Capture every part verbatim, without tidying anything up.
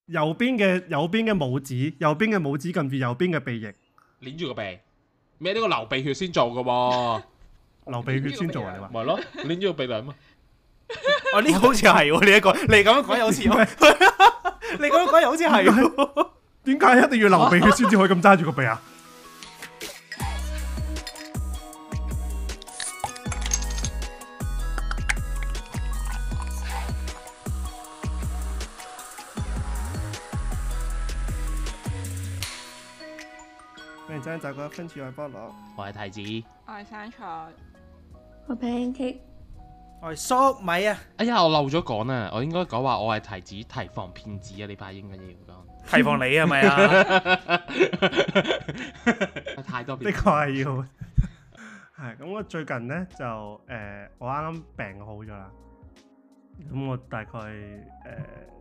右邊嘅右邊嘅拇指，右邊嘅拇指撳住右邊嘅鼻翼， 捏住個鼻，咩呢個流鼻血先做嘅喎？ 流鼻血先做啊！你話咪咯，捏住個鼻梁嘛。 哦，呢個好似係喎，呢一個你咁樣講又好似，你咁樣講又好似係喎。 點解一定要流鼻血先至可以咁揸住個鼻啊？歡迎收睇《分處愛菠蘿》， 我係提子， 我係生菜， 我 pancake， 我係粟米啊！ 哎呀，我漏咗講啊！我應該講話我係提子提防騙子啊！呢排應該要講。 提防你係咪啊？ 太多的確係要。係咁，我最近咧就誒、呃，我啱啱病好咗啦。咁我大概誒、呃、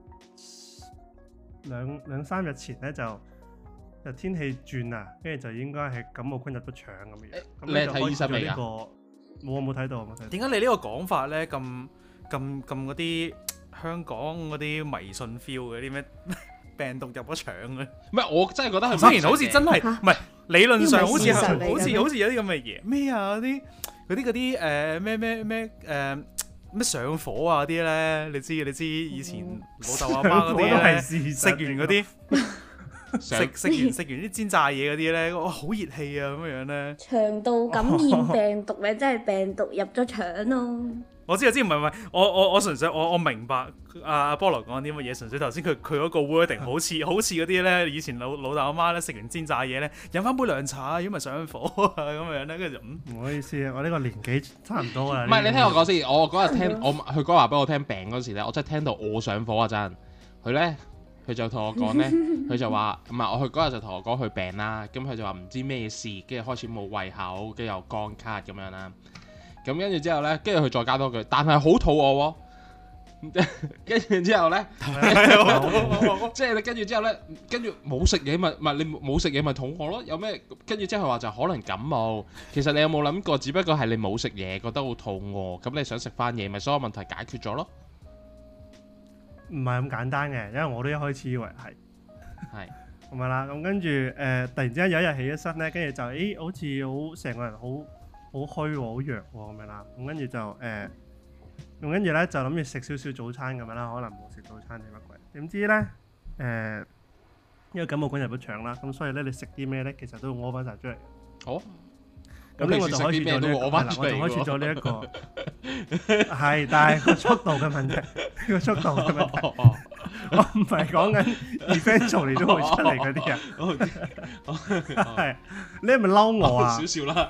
兩兩三日前咧就就天氣轉啊，跟住就應該係感冒菌入咗腸咁嘅樣。咁你係睇醫生未㗎？ 冇冇睇到，冇睇到。 點解你呢個講法咧咁咁咁嗰啲香港嗰啲迷信 feel 嘅啲咩病毒入咗腸嘅？ 唔係，我真係覺得係。 雖然好似真係唔係理論上好似呢個係事實嚟嘅好似好似有啲咁嘅嘢咩啊？嗰啲嗰啲嗰啲誒咩咩咩誒咩上火啊嗰啲咧？你知你知以前老豆阿媽嗰啲咧食完嗰啲。食食完食完啲煎炸嘢嗰啲咧，哇好熱氣啊咁樣樣咧。 腸道感染病毒咧，真係病毒入咗腸咯。 我知我知，唔係唔係，我我我純粹我我明白阿阿菠蘿講啲乜嘢，純粹頭先佢佢嗰個 wording 好似好似嗰啲咧，以前老老豆阿媽咧食完煎炸嘢咧，飲翻杯涼茶，如果咪上火啊咁樣咧，跟住就嗯唔好意思啊，我呢個年紀差唔多啦。 唔係你聽我講先，我嗰日聽我佢嗰日話俾我聽病嗰時咧，我真係聽到我上火啊真。佢咧。佢就同我講咧，佢就話唔係我佢嗰日就同我講佢病啦，咁佢就話唔知咩事，跟住開始冇胃口，跟住又乾咳咁樣啦。咁跟住之後咧，跟住佢再加多句，但係好肚餓喎。跟住之後咧，即係你跟住之後咧，跟住冇食嘢咪咪你冇食嘢咪肚餓咯？有咩？跟住之後佢話就可能感冒。其實你有冇諗過？只不過係你冇食嘢，覺得好肚餓，咁你想食翻嘢，咪所有問題解決咗咯？ 唔係咁簡單嘅，因為我都一開始以為係係咁樣啦。咁跟住誒，突然之間有一日起咗身咧，跟住就誒好似好成個人好好虛喎，好弱喎咁樣啦。咁跟住就誒，咁跟住咧就諗住食少少早餐咁樣啦，可能冇食早餐定乜鬼？點知咧誒，因為感冒菌入咗腸啦，咁所以咧你食啲咩咧，其實都會屙翻曬出嚟。 好。 咁呢我就開始咗呢一個，我就開始咗呢一個，係，但係個速度嘅問題，個速度嘅問題，我唔係講緊 eventually 都會出嚟嗰啲啊，係，你係咪嬲我啊？ 少少啦，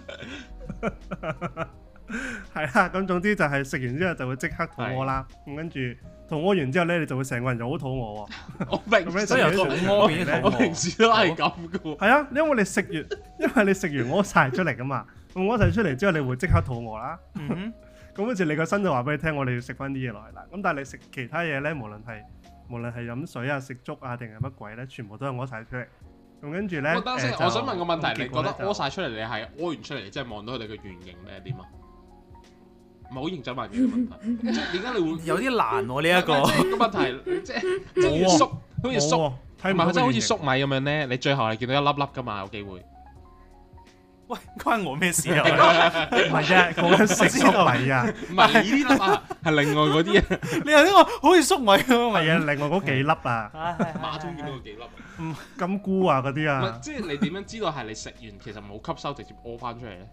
係啦，咁總之就係食完之後就會即刻肚屙啦，咁跟住肚屙完之後咧，你就會成個人就好肚餓喎。 我明，咁所以由肚屙變咗肚餓。 我平時都係咁嘅喎。 係啊，因為你食完，因為你食完屙曬出嚟噶嘛，屙曬出嚟之後，你會即刻肚餓啦。咁跟住你個身就話俾你聽，我哋要食翻啲嘢落嚟啦。咁但係你食其他嘢咧，無論係無論係飲水啊、食粥啊定係乜鬼咧，全部都係屙曬出嚟。咁跟住咧， 等先，我想問個問題，你覺得屙曬出嚟，你係屙完出嚟，即係望到佢哋嘅原形咧點啊？唔係好認真問嘅問題，即係點解你會有啲難喎呢一個個問題，即係即係好似粟，好似粟， 睇唔係真係好似粟米咁樣咧？你最後係見到一粒粒㗎嘛？有機會。 喂，關我咩事啊？ 唔係啫，講緊食粟米啊， 唔係呢粒啊，係另外嗰啲啊。 你話呢個好似粟米咁係啊，另外嗰幾粒啊， 馬中見到幾粒啊？ 金菇啊嗰啲唔係， 啊， 即係你點樣知道係你食完其實冇吸收，直接屙翻出嚟咧？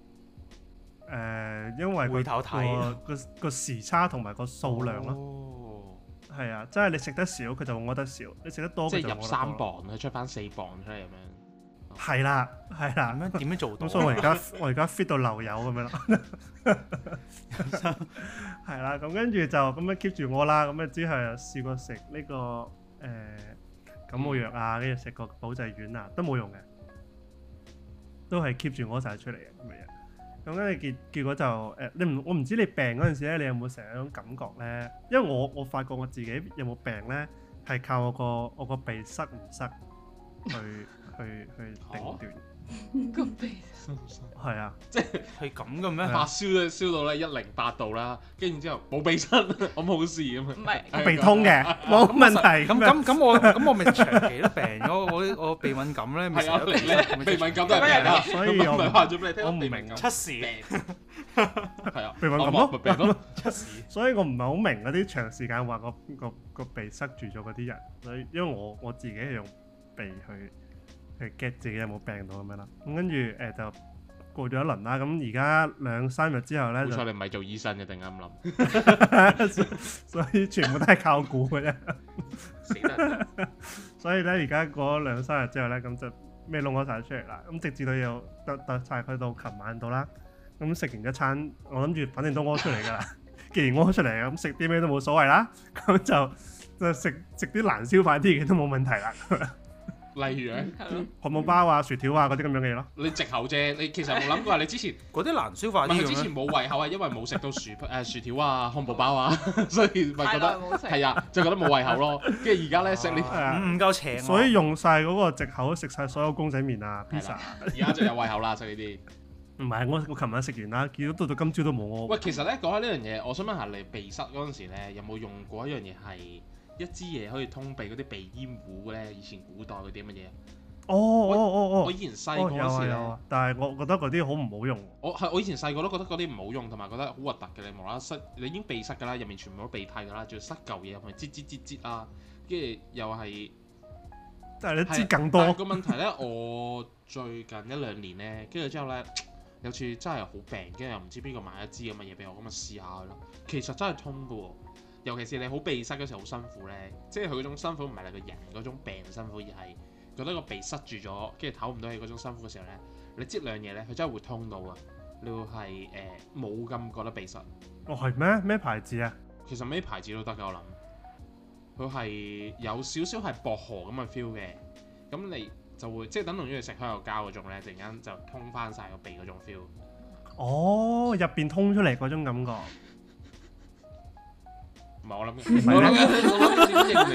誒，因為回頭睇個個個時差同埋個數量咯。 哦， 係啊，即係你食得少，佢就會屙得少；你食得多， 即佢就係入三磅，佢出翻四磅出嚟咁樣。 係啦，係啦。 點樣點樣做到？ 咁所以我而家我而家 fit 到流油咁樣啦。係啦，咁跟住就咁樣 keep 住屙啦。咁啊之後又試過食呢個誒感冒藥啊，跟住食個保濟丸啊，都冇用嘅，都係 keep 住屙曬出嚟嘅咁嘅嘢。咁跟住結結果就誒，你唔我唔知你病嗰陣時咧，你有冇成日嗰種感覺咧？因為我我發覺我自己有冇病咧，係靠我個我個鼻塞唔塞去去去定斷。 個鼻係啊， 係咁嘅咩？ 發燒咧燒到咧一零八度啦，跟住之後冇鼻塞，我冇事咁啊。 唔係我鼻通嘅，冇問題。 咁咁咁我咁我咪長期都病咗，我我鼻敏感咧，咪係啊， 成日都你你鼻敏感都係病啦， 所以我唔係話咗俾你聽， 我唔鼻敏感出事病，係啊， 鼻敏感我咯咪病咯。 出事。 所以我唔係好明嗰啲長時間話個個個鼻塞住咗嗰啲人，所以因為我我自己係用鼻去去 get 自己有冇病到咁樣啦。咁跟住誒就過咗一輪啦。咁而家兩三日之後咧， 好就彩你唔係做醫生嘅，定啱諗。 所以全部都係靠估嘅啫。 死得！ 所以咧，而家過咗兩三日之後咧，咁就咩窿咗晒出嚟啦。咁直至到有得得晒佢到琴晚到啦。咁食完一餐，我諗住反正都屙出嚟㗎啦。既然屙出嚟，咁食啲咩都冇所謂啦。咁就就食食啲難消化啲嘅都冇問題啦。 例如咧， 係咯， 漢堡包啊、薯條啊嗰啲咁樣嘅嘢咯。 你藉口啫，你其實冇諗過你之前， 嗰啲難消化唔係佢之啲嘅咩？ 前冇胃口係因為冇食到薯誒薯條啊、漢堡包啊，所以咪覺得太耐冇食。 係啊，就覺得冇胃口咯。跟住而家咧食呢， 啊唔唔夠邪惡。 所以用晒嗰個藉口食晒所有公仔麵啊、 係 pizza 啦。而家就有胃口啦，食呢啲。 唔係，我我琴晚食完啦，見到到到今朝都冇屙。 喂，其實咧講開呢樣嘢，我想問下你鼻塞嗰陣時咧，有冇用過一樣嘢係一支嘢可以通鼻嗰啲鼻煙壺咧？以前古代嗰啲乜嘢？ 哦哦哦哦， 我以前細哦個嗰時咧， 有啊有啊，但係我覺得嗰啲好唔好用。 我係我以前細個都覺得嗰啲唔好用，同埋覺得好核突嘅。你無啦啦塞，你已經鼻塞㗎啦，入面全部都鼻涕㗎啦，仲要塞嚿嘢入去，擠擠擠擠啊，跟住又係。 但係你知更多。 但係個問題咧，我最近一兩年咧，跟住之後咧，有次真係好病，跟住又唔知邊個買一支咁嘅嘢俾我，咁啊試下佢咯。其實真係通嘅喎，尤其是你好鼻塞嗰時候好辛苦咧，即係佢嗰種辛苦唔係你個人嗰種病辛苦，而係覺得個鼻塞住咗，跟住唞唔到氣嗰種辛苦嘅時候咧，你擠兩嘢咧，佢真係會通到啊！你會係誒冇咁覺得鼻塞。 哦係咩？咩牌子啊？ 其實咩牌子都得㗎，我諗。佢係有少少係薄荷咁嘅 feel 嘅，咁你就會即係等同於你食香口膠嗰種咧，突然間就通翻晒個鼻嗰種 feel。 哦，入邊通出嚟嗰種感覺。 唔係我諗，我諗我諗點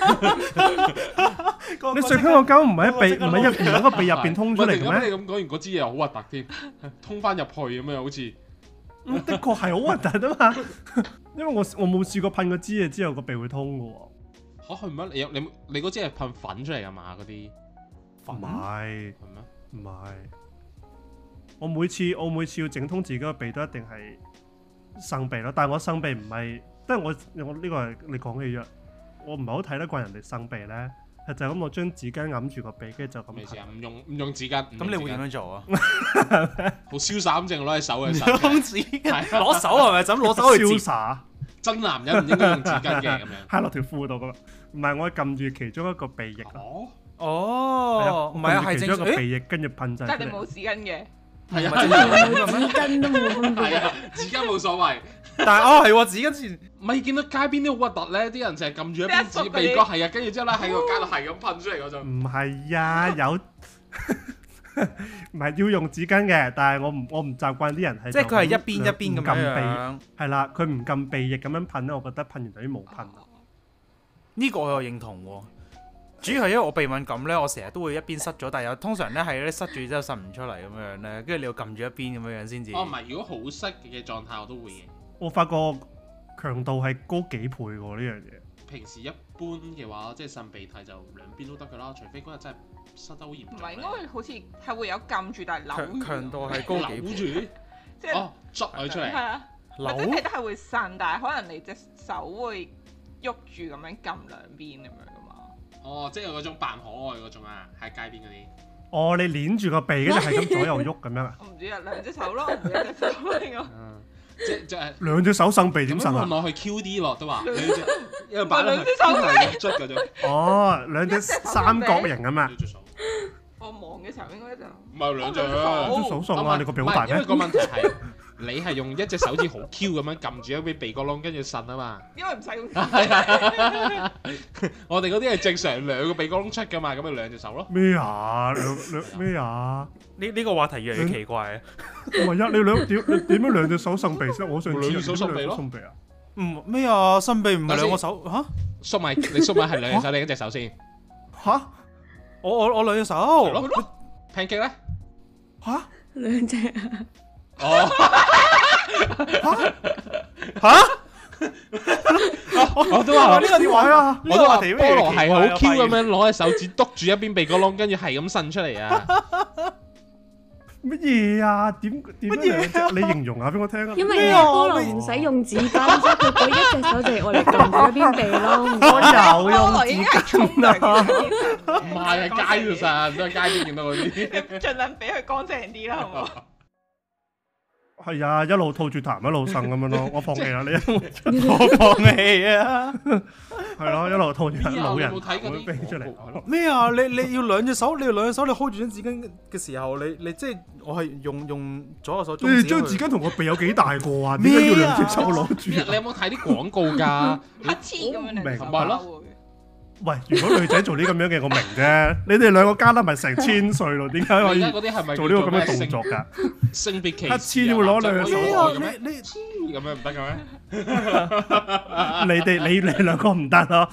應你？ 你食香口膠唔係喺鼻，唔係入邊喺個鼻入邊通出嚟嘅咩？ 咁你咁講完嗰支嘢又好核突添，通翻入去咁樣好似。 咁的確係好核突啊嘛，因為我我冇試過噴個支嘢之後個鼻會通嘅喎。 嚇係咩？你有你你嗰支係噴粉出嚟㗎嘛？嗰啲唔係係咩？ 唔係，我每次我每次要整通自己個鼻都一定係擤鼻咯，但係我擤鼻唔係，即係我我呢個係你講嘅嘢，我唔係好睇得慣人哋擤鼻咧，係就係咁我將紙巾揞住個鼻，跟住就咁噴咩事啊？唔用唔用紙巾， 咁你會點樣做啊？ 好瀟灑咁淨攞喺手嘅時用候， 紙巾攞手係咪？就咁攞手去瀟接？ 灑， 真男人唔應該用紙巾嘅咁樣。 揩落條褲度噶嘛？唔係，我撳住其中一個鼻翼啊， 哦， 哦，唔係啊，係其中正誒， 一個鼻翼跟住噴晒出嚟。 但係你冇紙巾嘅， 係啊， 係啊冇紙巾都冇分別。 係啊，紙巾冇所謂。 但係哦係喎，紙巾先唔係見到街邊啲好核突咧，啲人成日撳住一邊紙一縮嗰啲鼻哥，係啊，跟住之後咧喺個街度係咁噴出嚟嗰種。 唔係啊，有唔係要用紙巾嘅，但係我唔我唔習慣啲人係即係佢係一就邊一邊咁唔撳鼻， 樣。 係啦，佢唔撳鼻翼咁樣噴咧，我覺得噴完等於冇噴。 呢個我又認同喎。主要係因為我鼻敏感咧，我成日都會一邊塞咗，但係有通常咧係咧塞住之後塞唔出嚟咁樣咧，跟住你要撳住一邊咁樣樣先至。 哦，唔係，如果好塞嘅狀態我都會嘅。 我發覺強度係高幾倍喎呢樣嘢。 平時一般嘅話，即係擤鼻涕就兩邊都得㗎啦，除非嗰日真係塞得好嚴重咧。 唔係應該好似係會有撳住，但係扭強完強度係高幾倍。 扭住， 即係哦，捽佢出嚟。 係啊， 扭或者你都係會呻，但係可能你隻手會喐住咁樣撳兩邊咁樣噶嘛。 哦，即係嗰種扮可愛嗰種啊，喺街邊嗰啲。 哦，你捏住個鼻，跟住係咁左右喐咁樣啊？ 我唔知啊，兩隻手咯，唔係一隻手咯應該。 嗯，即即係兩隻手擤鼻點咁樣擤啊？ 望落去 Q D 咯，都話兩隻，因為唔係擺兩隻手嚟捽嗰種。 哦，兩隻三角形咁啊兩！隻手， 我望嘅時候應該就唔係兩隻。 兩隻手擤啊！你個鼻好大咩因為？個問題係你係用一隻手指好 Q 咁樣撳住一邊鼻哥窿，跟住擤啊嘛。 因為唔使用。 係啊，我哋嗰啲係正常兩個鼻哥窿出噶嘛，咁咪兩隻手咯。 咩啊？兩兩咩啊？ 呢呢個話題越嚟越奇怪啊！ 唔係啊！你兩點你點樣兩隻手擤鼻先？我想知兩隻手擤鼻咯點樣兩隻手擤鼻啊！ 唔咩啊？擤鼻唔係兩個手嚇？ 縮埋，你縮埋係兩隻手定一隻手先？ 吓？ 我我我兩隻手。 係咯，pancake 咧？ 嚇兩隻啊！ 哦， 嚇！ 我都話呢個點玩啊？ 我都話呢個菠蘿係好 Q 咁樣。 樣攞隻手指篤住一邊鼻哥窿，跟住係咁伸出嚟啊！ 乜嘢啊？點點樣兩隻？你形容下俾我聽啊！ 因為菠蘿唔使用紙巾，所以佢嗰一隻手就係我嚟撳住一邊鼻咯。 我有用菠蘿已經係沖涼啊！ 唔係喺街度實，都係街邊見到嗰啲。 盡量俾佢乾淨啲啦，好唔好？ 係啊，一路吐住痰一路呻咁樣咯。我放棄啦，你我放棄啊！ 係咯，一路吐住老人有冇睇嗰啲會飛出嚟。 咩啊？你你要兩隻手，你要兩隻手，你 hold 住張紙巾嘅時候，你你即係我係用用左右手中指去。 你哋張紙巾同個鼻有幾大個啊？點解要兩隻手攞住你有冇睇啲廣告㗎？ 乞嗤咁樣嚟明白咯會。 喂，如果女仔做呢咁樣嘅，我明啫。你哋兩個加得咪成千歲咯？點解可以而家嗰啲係咪做呢個咁嘅動作㗎？ 性別歧視？ 乞嗤點會攞兩隻手咩啊？ 咁咩？ 你你咁樣唔得嘅咩？ 你哋你你兩個唔得咯。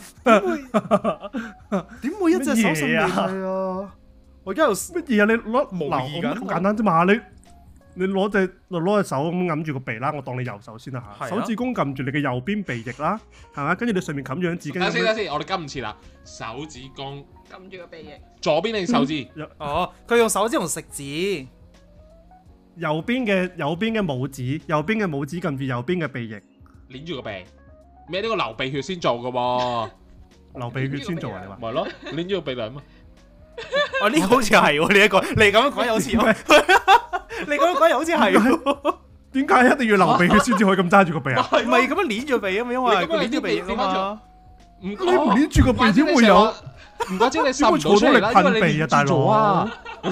點會一隻手伸鼻涕乜嘢啊？我而家又乜嘢啊？你攞模擬緊嗱好簡單啫嘛！你你攞隻攞隻手咁揞住個鼻啦，我當你右手先啦係啊嚇。手指公撳住你嘅右邊鼻翼啦，係嘛？跟住你上面冚住張紙巾咁樣。 等先等先，我哋跟唔切啦。手指公， 撳住個鼻翼， 左邊定手指？ 哦，佢用手指同食指。 右邊嘅右邊嘅拇指，右邊嘅拇指撳住右邊嘅鼻翼， 捏住個鼻。咩呢個流鼻血先做嘅喎？ 流鼻血先做啊！你話咪咯，捏住個鼻梁嘛。 哦，呢個好似係喎，呢一個你咁樣講又好似喎，你咁樣講又好似係喎。 點解一定要流鼻血先至可以咁揸住個鼻啊？ 唔係咁樣捏住鼻啊嘛，因為你咁樣捏住鼻啊嘛。 唔， 你唔捏住個鼻點會有？ 唔怪之你滲唔到出嚟啦，因為你捏住咗啊！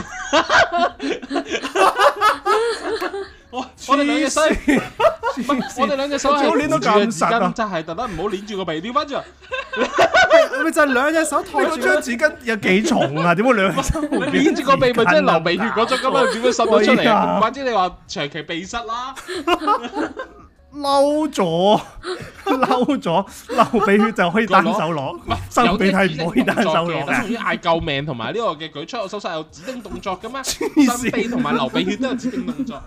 我我哋兩隻手，我哋兩隻手係捏到咁實啊！ 真係特登唔好捏住個鼻，調翻轉。 咪就係兩隻手托住你嗰張紙巾有幾重啊？點解兩隻手捏住個鼻咪即係流鼻血嗰種咁啊？點樣滲到出嚟啊？唔怪之你話長期鼻塞啦。 嬲咗，嬲咗，流鼻血就可以單手攞，擤鼻涕唔可以單手攞嘅。 等於嗌救命同埋呢個嘅舉出右手勢有指定動作嘅咩？擤鼻同埋流鼻血都有指定動作。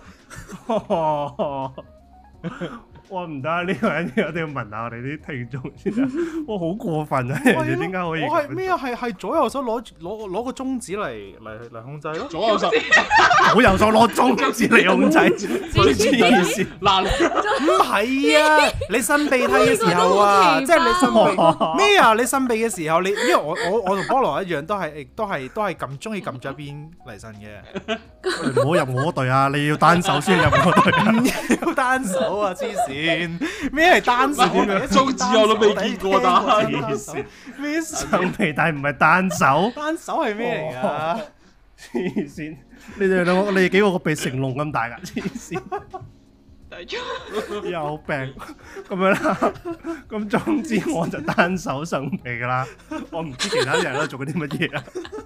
我唔得，呢個人我哋要問下我哋啲聽眾先啊！我好過分啊！人哋點解可以？ 我係咩啊？係係左右手攞攞攞個中指嚟嚟嚟控制咯。 左右手， 左右手攞中指嚟控制，黐線！ 嗱， 唔係啊！你擤鼻涕嘅時候啊，即係你擤鼻咩啊？你擤鼻嘅時候，你因為我我我同菠蘿一樣，都係都係都係撳中意撳咗一邊嚟擤嘅。 唔好入我隊啊！你要單手先入我隊， 唔要單手啊！黐線，咩係單手嘅？ 中指我都未見過，但係黐線！ 咩擤鼻涕唔係單手， 單手係咩嚟㗎？ 黐線！你哋兩個，你哋幾個個鼻成龍咁大㗎？黐線！ 對咗。 有病咁樣啦，咁總之我就單手擤鼻㗎啦，我唔知其他人都做緊啲乜嘢啊。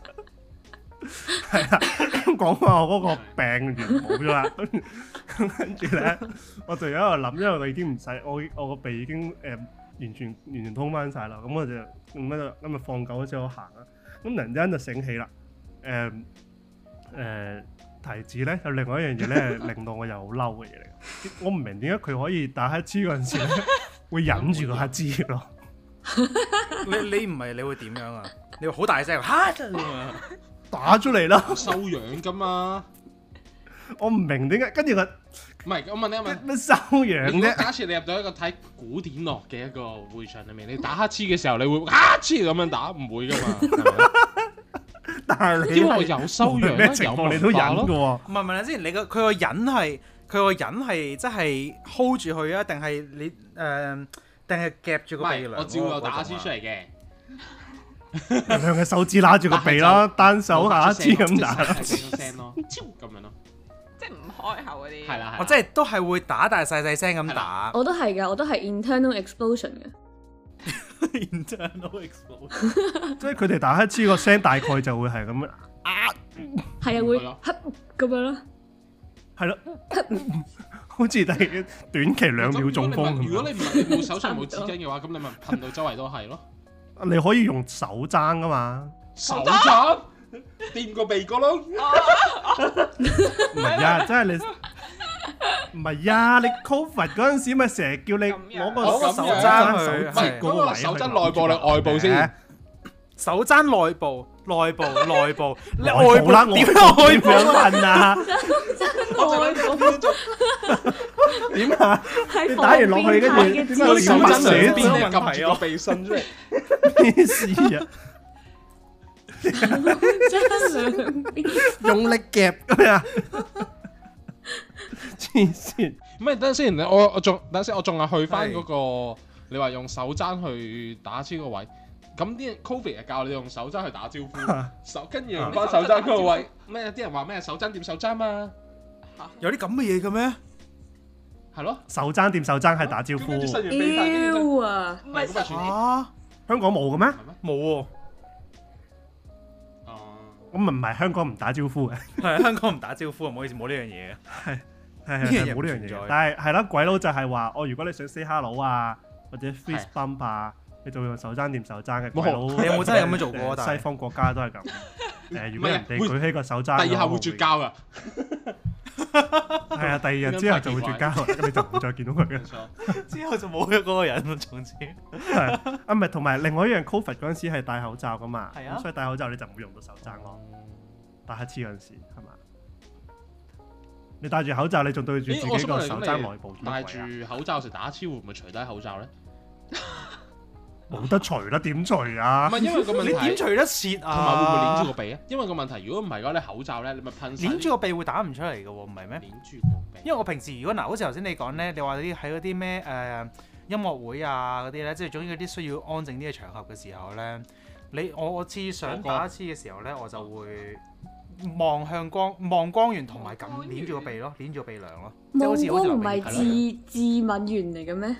係啊，講翻我嗰個病完好咗啦，咁跟住咧，我就喺度諗，因為我已經唔使，我我個鼻已經誒、呃、完全完全通翻晒啦，咁我就咁樣就今日放狗嗰時我行啦，咁突然之間就醒起啦，誒、呃、誒、呃、提子咧有另外一樣嘢咧，令到我又好嬲嘅嘢嚟，我唔明點解佢可以打乞嗤嗰陣時咧會忍住個乞嗤咯。 你你唔係你會點樣啊？你會好大聲嚇咁啊！ 打出嚟啦！ 修養噶嘛？ 我唔明點解，跟住佢唔係，我問你一問， 咩修養如果啫？ 假設你入到一個睇古典樂嘅一個會場裏面，你打乞嗤嘅時候，你會乞嗤咁樣打？唔會噶嘛？ 但係你因為有修養咩情況你都忍嘅喎？ 唔係問下先，你個佢個忍係佢個忍係即係 hold 住佢啊，定係你誒定係夾住唔係， 個鼻梁？ 我照有打乞嗤出嚟嘅。 兩隻手指揦住個鼻啦，單手下乞嗤咁打啦， 係聲咯，超咁樣咯， 即係唔開口嗰啲。 係啦， 我即係都係會打，但係細細聲咁打。 我都係㗎，我都係 internal explosion 嘅。 Internal explosion， 即係佢哋打乞嗤個聲大概就會係咁樣， 係啊，會黑咁樣咯。 係咯，好似第短期兩秒中風咁。 如果你唔係你冇手上冇紙巾嘅話，咁你咪噴到周圍都係咯。 你可以用手踭噶嘛？ 手踭掂個鼻哥窿。 唔係啊，真係你唔係啊，你 Covid 嗰陣時咪成日叫你攞個咁樣手踭踭去手指嗰個位去手踭內部定外部先？ 手踭內部、內部、內部，你內外部部啦， 點點外部樣問啊？ 外部點啊？ 係你打完落去跟住點解我哋手踭寫兩邊字就撳住個鼻伸出嚟。 咩事啊？ 真兩邊用力夾咁啊！黐線！ 唔係，等陣先，我我仲等陣先，我仲係去翻嗰個你話用手踭去打超個位，咁啲人 Covid 係教你用手踭去打招呼，手跟住用翻手踭嗰個位，咩？啲人話咩手踭掂手踭嘛， 有啲咁嘅嘢嘅咩？ 係咯， 手踭掂手踭係打招呼， 跟住伸完鼻大，跟住就妖啊！ 唔係實啊， 香港冇嘅咩？ 係咩？ 冇喎， 哦， 咁咪唔係香港唔打招呼嘅， 係香港唔打招呼，唔好意思，冇呢樣嘢嘅。 係係呢樣嘢係冇呢樣唔存在嘢。但係係啦，鬼佬就係話，哦，如果你想 say hello 啊，或者 fist bump 啊，你就會用手踭掂手踭嘅。鬼佬你有冇真係咁樣做過啊但係西方國家都係咁。誒，如果人哋會舉起個手踭， 第二下會絕。交噶， 係啊，第二日之後就會絕交，咁你就唔會再見到佢嘅。 冇錯。 之後就冇咗嗰個人啦，從此。 係啊，唔係同埋另外一樣 Covid 嗰陣時係戴口罩噶嘛， 係啊咁所以戴口罩你就唔會用到手踭咯。打乞嗤嗰陣時係嘛？你戴住口罩，你仲對住自咦我己個手想問你踭內部戴邊位啊？ 住口罩時打超會唔會除低口罩咧？ 冇得除啦，點除唔啊？ 係因為個問題， 你點除得切啊？ 同埋會唔會捏住個鼻啊？因為個問題，如果唔係嘅話，你口罩咧，你咪噴晒捏住個鼻會打唔出嚟嘅喎，唔係咩？ 捏住個鼻。 因為我平時如果嗱，好似頭先你講咧，你話啲喺嗰啲咩誒音樂會啊嗰啲咧，即係總之嗰啲需要安靜啲嘅場合嘅時候咧，你我我次想打一次嘅時候咧，我就會望向光望光源同埋咁捏住個鼻咯，捏住個鼻梁咯，即係好望似好似光唔係流鼻血致致敏源嚟嘅咩？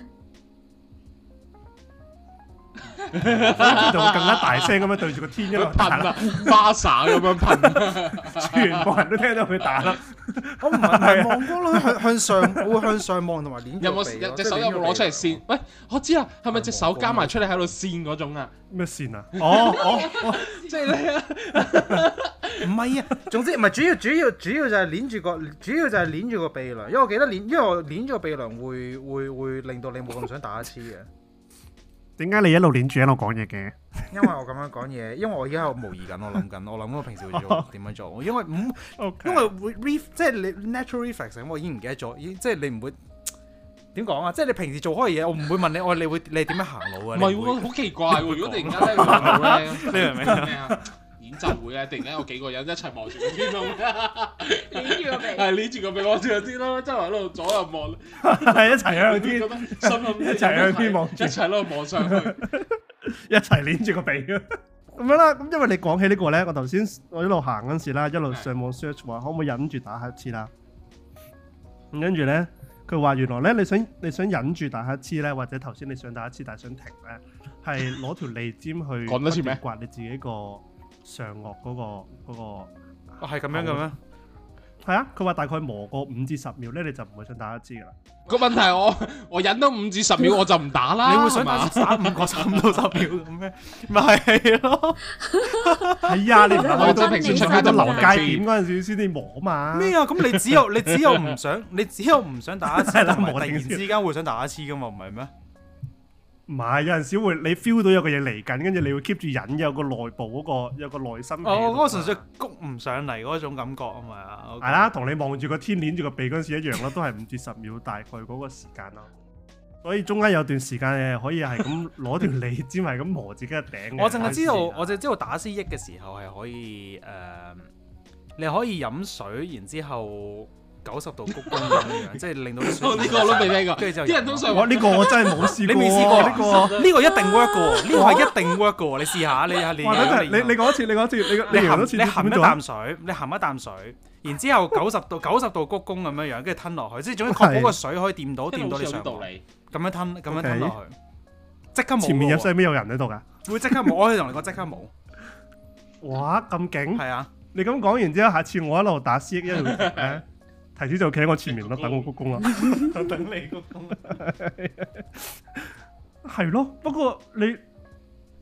就會更加大聲咁樣對住個天一路佢打啦， 噴啊，花灑咁樣噴。 全部人都聽到佢打啦。 我唔係唔係望光咯，向向上，我會向上望同埋捏住有冇個鼻咯隻手有冇攞出嚟先？ 扇？喂，我知啦，係咪隻手加埋出嚟喺度扇嗰種啊？ 咩線啊？哦哦哦， 即係你啊！ 唔係啊，總之唔係主要主要主要就係捏住個主要就係捏住個鼻梁，因為我記得捏，因為我捏住個鼻梁會會會令到你冇咁想打一次嘅。 點解你一路連住一路講嘢嘅？ 因為我咁樣講嘢，因為我而家喺度模擬緊，我諗緊，我諗我平時會做點樣做，因為唔 OK 因為會 ref 即係你 natural reflex，我已經唔記得咗，已經即係你唔會點講啊？即係你平時做開嘅嘢，我唔會問你，我你會你點樣行路啊？ 唔係喎，好奇怪喎！如果突然間咧，佢行到咧， 你明唔明啊？ 咩啊？演奏會咧，突然間有幾個人一齊望住個天空， 捏住個鼻， 係捏住個鼻望住個天咯，周圍喺度左右望， 係一齊向天， 覺得心諗一齊向天望住一齊喺度望上去。 一齊連住個鼻咁樣啦。咁因為你講起呢個咧，我頭先我一路行嗰陣時啦，一路上網 search 話可唔可以忍住打乞嗤啦。咁跟住咧，佢話原來咧你想你想忍住打乞嗤咧，或者頭先你想打乞嗤但係想停咧，係攞條脷尖去講多次咩不斷刮你自己個上顎嗰個嗰個。 哦係咁樣嘅咩？ 係啊，佢話大概磨個五至十秒咧，你就唔會想打乞嗤噶啦。 個問題係我我忍到五至十秒我就唔打啦。 你會想係打嘛打五個三到十秒咁咩？咪係咯？ 係啊，你唔係去到平時出出到樓街街點嗰陣時先至磨嘛。 咩啊？咁你只有你只有唔想，你只有唔想打一次， 係啦同埋突然磨定先之間會想打一次噶嘛？唔係咩？ 唔係，有陣時會你 feel 到有個嘢嚟緊，跟住你會 keep 住忍，有個內部嗰、個有個內心戲喺度啊。 哦，嗰個純粹谷唔上嚟嗰種感覺啊嘛。 係啦，同你望住個天捏住個鼻嗰陣時一樣咯，都係五至十秒大概嗰個時間咯。所以中間有段時間誒可以係咁攞條脷尖係咁磨自己嘅頂嘅。 我淨係知道， 有時我淨係知道打思噎嘅時候係可以誒、呃你可以飲水，然之後九十度鞠躬咁樣，即係令到啲水。 哦呢個我都未聽過。 跟住就啲人通常我呢個我真係冇試過。 你未試過呢個？ 呢個一定 work 嘅喎，呢個係一定 work 嘅喎，你試下，你你哇！等陣你你講一次，你講一次，你你含你講一次你含一點做啊啖水，你含一啖水，然之後九十度九十度鞠躬咁樣樣，跟住吞落去，即係總之確保個水可以掂到掂到你上顎， 道理。 咁樣吞咁樣吞落去，即刻冇喎。 前面有西邊有人喺度㗎。 會即刻冇，我可以同你講即刻冇。 哇！咁勁！ 係啊， 你咁講完之後，下次我一路打 C 一路咧，提子就企喺我前面咯，等我鞠躬咯。 等你鞠躬。 係咯，不過你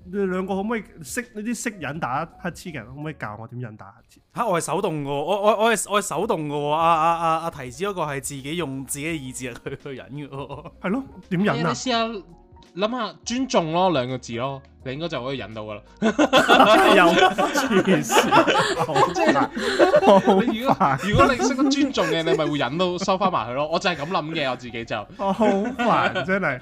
你哋兩個可唔可以識呢啲識忍打乞嗤嘅人，可唔可以教我點忍打乞嗤？ 嚇！我係手動嘅喎，我我我係我係手動嘅喎。阿阿阿阿提子嗰個係自己用自己嘅意志力去去忍嘅喎。 係咯，點忍啊？ 你試下諗下尊重咯兩個字咯，你應該就可以忍到噶啦。 有黐線， 即係你如果如果你識得尊重嘅，你咪會忍到收翻埋佢咯。我就係咁諗嘅，我自己就。 我好煩真係。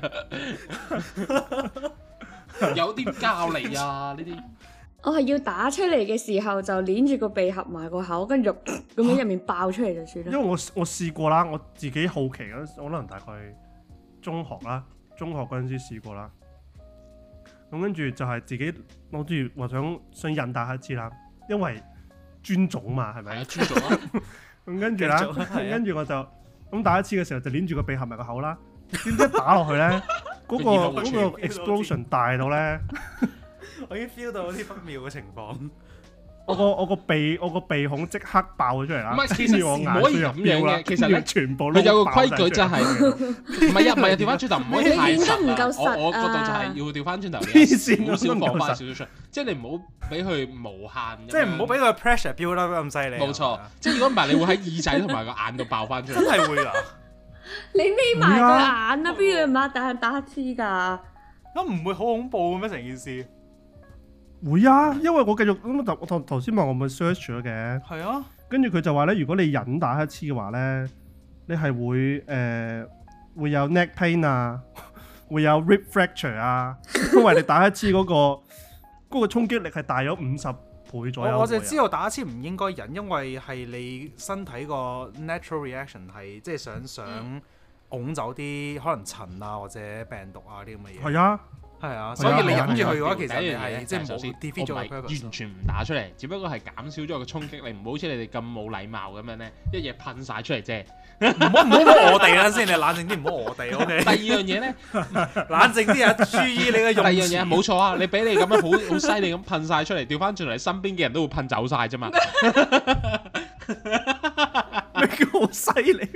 有啲教你啊呢啲。 我係要打出嚟嘅時候就捏住個鼻合埋個口，跟住咁樣入面爆出嚟就算啦。 因為我我試過啦，我自己好奇嗰陣時，可能大概中學啦，中學嗰陣時試過啦。咁跟住就係自己攞住話想想忍打乞嗤啦，因為尊重嘛，係咪？ 尊重啊！ 咁跟住啦，跟住我就咁打乞嗤嘅時候就捏住個鼻合埋個口啦。點知打落去咧，嗰個嗰個 explosion 大到咧， 我已經 feel 到有啲不妙嘅情況。 我個我個鼻我個鼻孔即刻爆咗出嚟啦。 唔係，其實唔可以咁樣嘅。其實咧， 全部佢有個規矩真係，唔係啊唔係啊，調翻轉頭唔可以太你練得唔夠實啊！ 實我我角度就啊係要調翻轉頭， 黐線好少放翻都唔夠實少少出嚟，即係你唔好俾佢無限咁樣。 即係唔好俾個 pressure build 得咁犀利。 冇錯，即係如果唔係，你會喺耳仔同埋個眼度爆翻出嚟。 真係會㗎。 你眯埋個眼啊，邊有擘大眼打乞嗤㗎？ 咁唔會好恐怖嘅咩？成件事會啊，因為我繼續咁我頭頭先話我咪 search 咗嘅， 係啊。 跟住佢就話咧，如果你忍打乞嗤嘅話咧，你係會誒、呃、會有 neck pain 啊，會有 rib fracture 啊，因為你打乞嗤嗰、嗰個嗰個衝擊力係大咗五十倍左右。 我我就知道打乞嗤唔應該忍，因為係你身體個 natural reaction 係即係想想拱走啲可能塵啊或者病毒啊啲咁嘅嘢。 係啊。 係啊，所以你忍住佢嘅話，其實你第一樣嘢係即係冇首先 defeat 咗個我唔係 purpose。 完全唔打出嚟，只不過係減少咗個衝擊力，唔好好似你哋咁冇禮貌咁樣咧，一嘢噴晒出嚟啫。 唔好唔好摸我哋啦先，你冷靜啲，唔好我哋。O K。 第二樣嘢咧， 冷靜啲啊，注意你嘅用詞。 第二樣嘢冇錯啊，你俾你咁樣好好犀利咁噴晒出嚟，調翻轉嚟，你身邊嘅人都會噴走晒啫嘛。 你叫好犀利，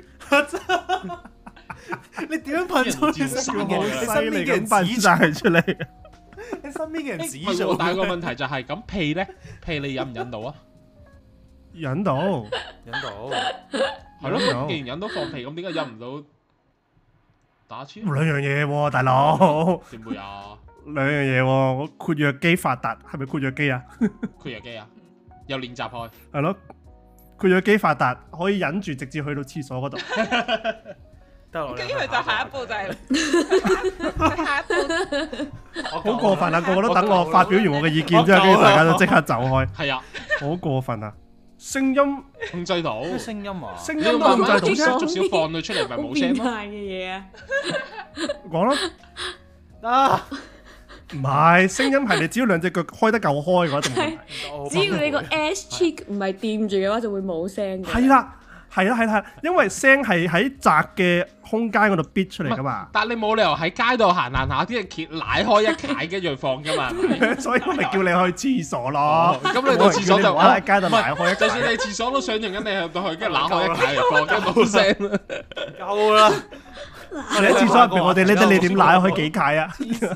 你點樣噴出你身邊嘅人？你身邊嘅人噴指晒出嚟。 你身邊嘅人指係咗。 喎，但係個問題就係咁屁咧，屁你忍唔忍到啊？ 忍到， 忍到。 係咯， 忍到既然忍到放屁，咁點解忍唔到打黐？ 兩樣嘢喎，大佬。 點會啊？ 兩樣嘢喎，我括約肌發達，係咪括約肌啊？ 括約肌啊？有練習開。 係咯，括約肌發達可以忍住直接去到廁所嗰度。 跟跟住佢就下一步就係，佢下一步好過分啊！個個都等我發表完我嘅意見之後，跟住大家都即刻走開。 係啊， 好過分啊！聲音控制到。 咩聲音啊？ 聲你音都控制到要慢慢逐啫。 少逐少放佢出嚟，咪好冇聲咯。 變態嘅嘢啊！ 講啦， 啊！ 唔係聲音係你只要兩隻腳開得夠開嘅話就冇問題。 只要你個 ass cheek 唔係掂住嘅話，就會冇聲嘅。 係啦，係啦，係啦，因為聲係喺窄嘅空間嗰度逼出嚟噶嘛。 但係你冇理由喺街度行行下，啲人揭舐開一解跟住放噶嘛。 所以我咪叫你去廁所咯。 咁你到廁所就我喺街度舐開一就算你廁所都想用緊，你入到去跟住揦開一解嚟放，跟住冇聲啦。 夠啦！ 我哋喺廁所入邊，我哋呢啲你點舐開幾解啊？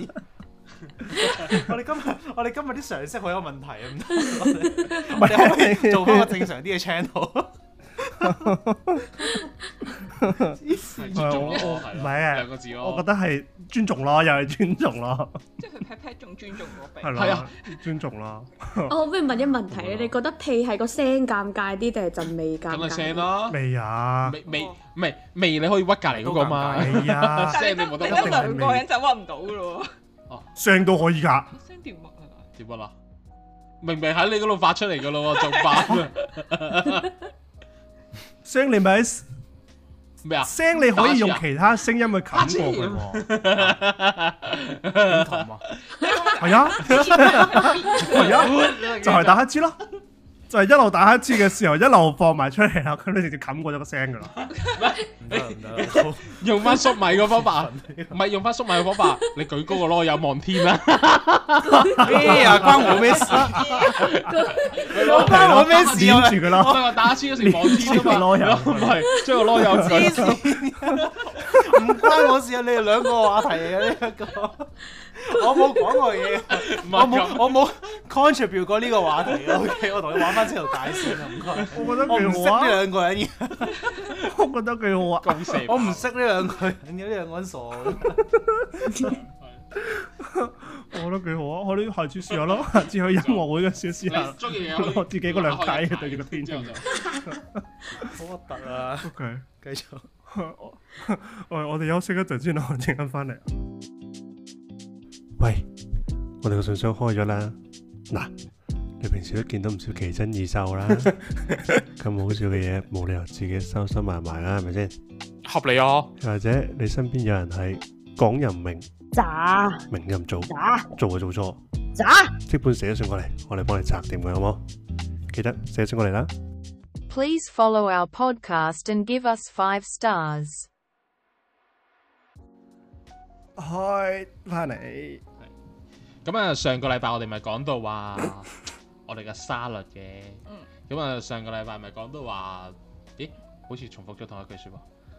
我哋今日我哋今日啲常識好有問題啊！唔得，我哋可唔可以做翻個正常啲嘅 channel？ 尊重咯，係唔係啊兩個字咯。 我覺得係尊重咯，又係尊重咯， 即係佢 pat pat 仲尊重過鼻。 係係啊咯，尊重咯。 我可唔可以問一問題咧？你覺得屁係個聲尷尬啲定係陣味尷梗係聲尬？ 啦， 未啊， 味味唔係味你可以屈隔離嗰個嘛。 未啊， 但係你聲你冇得得你得兩個人就屈唔到噶咯聲都可以㗎。 喎，聲調乜啊？ 點啊啦？明明喺你嗰度發出嚟噶咯喎，仲發啊？ 聲你咪喺咩啊？ 聲你可以用其他聲音去冚過佢喎。 點同啊？ 係啊，係啊，就係打乞嗤咯。就係一路打乞嗤嘅時候，一路放埋出嚟啦，咁你直接冚過咗個聲噶啦。 唔得唔得， 用翻粟米嘅方法，唔係用翻粟米嘅方法，你舉高個囉柚望天啦。 咩啊？關我咩事？關我咩事啊？ 黏住佢咯， 我打乞嗤嗰時望天啊嘛， 攞油唔係將個囉柚舉。 唔關我事啊！你哋兩個話題啊呢一個。 我冇講過嘢，我唔係咁冇我冇 contribute 過呢個話題。OK，我同你玩翻呢條界線啊，唔該。 我覺得我唔識幾好啊， 呢兩個人嘅， 我覺得幾好啊。 公四， 我唔識呢兩個人嘅，呢兩個人傻嘅。 我覺得幾好啊！我哋下次試下咯，下次去音樂會嘅時候試下你。中意嘅可以我自己嗰兩睇對住個天之後就好核突啊！ OK， 繼續。 我我哋休息一陣先啦，我陣間翻嚟。喂，我哋個信箱開咗啦。嗱，你平時都見到唔少奇珍異獸啦，咁好笑嘅嘢冇理由自己收收埋埋啦，係咪先？ 合理啊！ 又或者你身邊有人係講又唔明， 渣明又唔做， 渣做就做錯， 渣。 即管寫信過嚟，我哋幫你拆掂佢，好冇？記得寫信過嚟啦。 Please follow our podcast and give us five stars. 開翻嚟， 咁啊，上個禮拜我哋咪講到話我哋嘅沙律嘅，咁啊上個禮拜咪講到話，咦，好似重複咗同一句説話。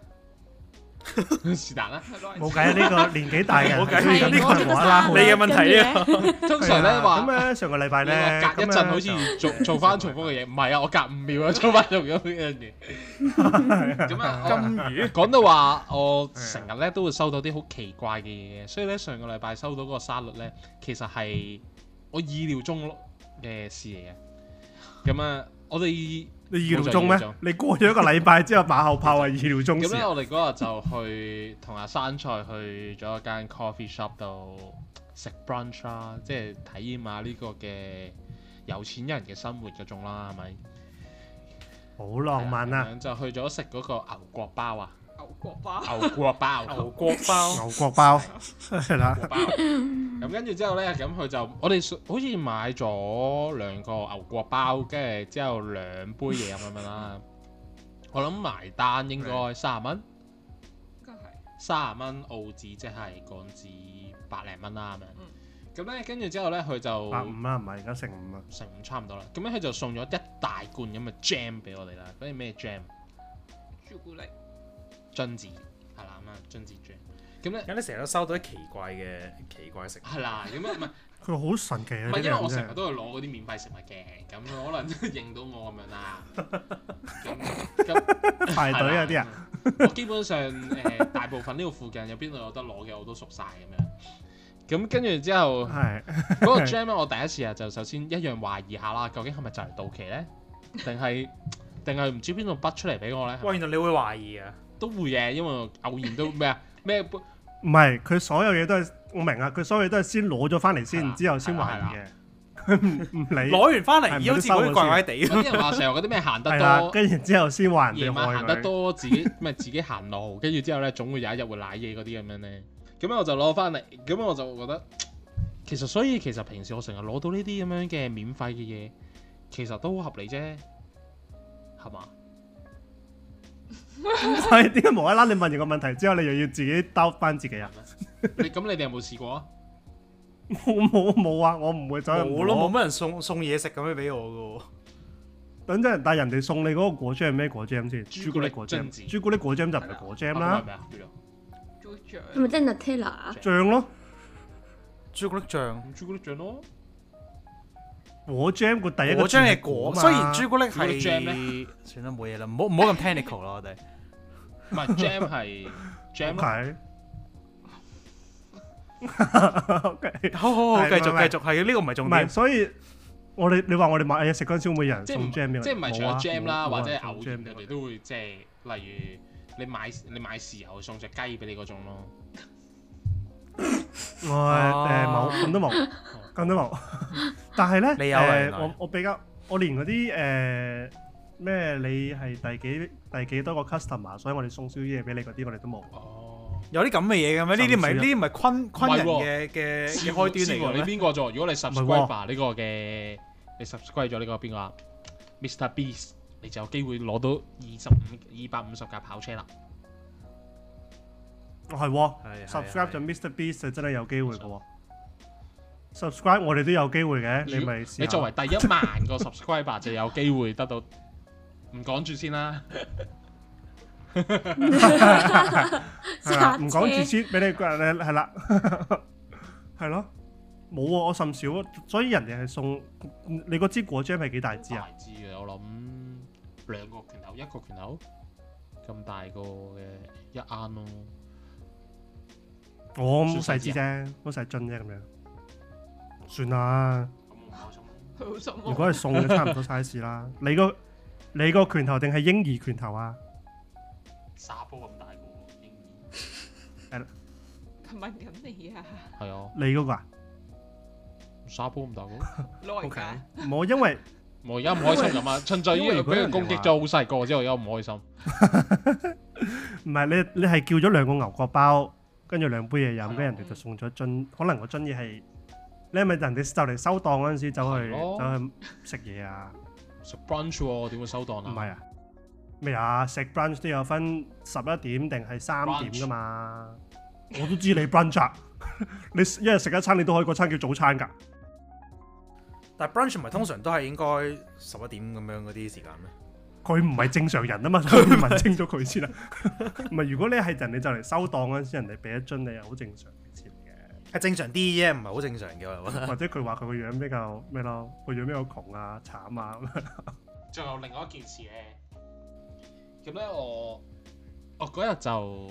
是但啦， 冇計啊！呢個年紀大嘅人冇計中意咁呢個話啦。 你嘅問題啊！ 通常咧話咁咧，上個禮拜咧， 我隔一陣好似做做翻重複嘅嘢，唔係啊，我隔五秒啊做翻同樣呢樣嘢。咁啊， 金魚講到話我成日咧都會收到啲好奇怪嘅嘢，所以咧上個禮拜收到嗰個沙律咧，其實係我意料中嘅事嚟嘅。咁啊，我哋你意料中咩？你過咗一個禮拜之後，馬後炮係意料中事。 咁咧，我哋嗰日就去同阿山菜去咗一間 coffee shop 度食 brunch 啦，即係體驗下呢個嘅有錢人嘅生活嗰種啦，係咪？ 好浪漫啊！ 就去咗食嗰個牛角包啊！ 牛角包， 牛角包， 牛角包， 牛角包係啦。 牛角包。咁跟住之後咧，咁佢就我哋好似買咗兩個牛角包，跟住之後兩杯嘢飲咁樣啦。我諗埋單應該三十蚊， 應該係三十蚊澳紙，即係港紙百零蚊啦咁樣。咁咧跟住之後咧，佢就百五啦，唔係而家成五啊， 成五差唔多啦。咁咧佢就送咗一大罐咁嘅 jam 俾我哋啦。嗰啲咩 jam？ 朱古力。 榛子係啦，咁啊榛子 jam。咁咧， 有啲成日都收到啲奇怪嘅奇怪食物。 係啦，咁啊唔係。 佢好神奇啊！ 唔係因為我成日係都係攞嗰啲免費食物嘅，咁佢可能認到我咁樣啦。咁咁排隊嗰啲啊！ 我基本上誒、呃、大部分呢個附近有邊度有得攞嘅我都熟晒咁樣。咁跟住之後， 係嗰個 jam 咧，我第一次啊就首先一樣懷疑下啦，究竟係咪就嚟到期咧？定係定係唔知邊度筆出嚟俾我咧？ 哇！原來你會懷疑啊？ 都會嘅，因為我偶然都咩啊咩。 唔係佢所有嘢都係我明啊！佢所有嘢都係先攞咗翻嚟先， 係啦之後先懷疑嘅。佢唔唔理攞完翻嚟， 係咪咦好似嗰啲怪怪地有啲人話成日嗰啲咩行得係啦， 多， 跟住之後先話人哋夜晚行得害佢。 多，自己咩自己行路，跟住之後咧總會有一日會賴嘢嗰啲咁樣咧。咁樣我就攞翻嚟，咁我就覺得其實所以其實平時我成日攞到呢啲咁樣嘅免費嘅嘢，其實都好合理啫，係嘛？ 係點解無啦啦你問完個問題之後，你又要自己兜翻自己啊？ 你咁你哋有冇試過啊？ 冇冇冇啊！我唔會走去冇咯，冇乜人送送嘢食咁樣俾我嘅喎。 等陣，但係人哋送你嗰個果醬係咩果醬先？朱古力果榛子醬，朱古力果醬就唔係果醬啊啦係，咪啊叫做豬醬。 係咪即係 Nutella 啊？ 醬咯， 朱古力醬， 咁朱古力醬咯， 果醬個第一個果醬係字果， 嘛雖然朱古力朱古力醬係算啦冇嘢啦，唔好唔好咁 technical 啦，我哋。 唔係 jam 係 jam 咯。 係。OK， 好好好， 係唔係繼續繼續，係呢個唔係重唔係， 點。 所以我哋你話我哋買嘢食嗰陣時會唔會有人即係唔送 jam 俾我哋？ 即係唔係除咗 jam 啦， 冇啊或者係冇偶然人送 jam 俾我哋佢哋都會即係例如你買你買豉油送隻雞俾你嗰種咯。 我誒冇咁都冇，咁都冇。但係咧， 你有啊誒原來我我比較我連嗰啲誒咩你係第幾第幾多個 customer，所以我哋送少啲嘢俾你嗰啲，我哋都冇。 哦， 有啲咁嘅嘢嘅咩？呢啲唔係甚至呢啲唔係昆昆人唔係嘅嘅師嘅開端嚟師傅你嘅咩？ 邊個做？如果你 subscribe 呢個嘅，你 subscribe 咗呢個邊個啊 ？Mister Beast，你就有機會攞到二十五二百五十架跑車啦。 哦係喎係係 ，subscribe 咗係 Mister Beast 就真係有機會嘅喎。subscribe 我哋都有機會嘅，你咪試下你作為第一萬個 subscriber 就有機會得到，唔講住先啦。 係啦，唔講住先俾你個人係啦。 係咯，冇喎，我甚少，所以人哋係送你嗰支果醬係幾大支啊？ 大支嘅，我諗兩個拳頭，一個拳頭咁大個嘅一盎咯。 我好細支啫，好細樽啫咁樣，算啦。 咁我開心。 佢好心如果係送嘅，差唔多 size 啦。你個你個拳頭定係嬰兒拳頭啊？ 沙煲咁大個嬰兒。 係啦， 佢問緊你啊， 係啊， 你嗰個啊沙煲咁大個。 老人家。 冇，因為我而家唔開心咁啊！趁在呢因為樣俾佢攻擊咗好細個之後，而家唔開心。 唔係你你係叫咗兩個牛角包，跟住兩杯嘢飲， 係啊跟住人哋就送咗樽，可能個樽嘢係你係咪人哋就嚟收檔嗰陣時走去係咯走去食嘢啊？ 食 brunch 喎，點會收檔啊？ 唔係啊？咩啊？食 brunch 都有分十一點定係三點噶嘛？我都知你 brunch 啊，你一日食一餐，你都可以嗰餐叫早餐㗎。 但係 brunch 唔係通常都係應該十一點咁樣嗰啲時間咩？ 佢唔係正常人啊嘛，所以要問清楚佢先啦。唔係，如果你係人哋就嚟收檔嗰陣時，人哋俾一樽你係好正常嘅錢嘅。 係正常啲啫，唔係好正常嘅我覺得。 或者佢話佢個樣比較咩咯，個樣比較窮啊、慘啊咁樣。 仲有另外一件事咧，咁咧我我嗰日就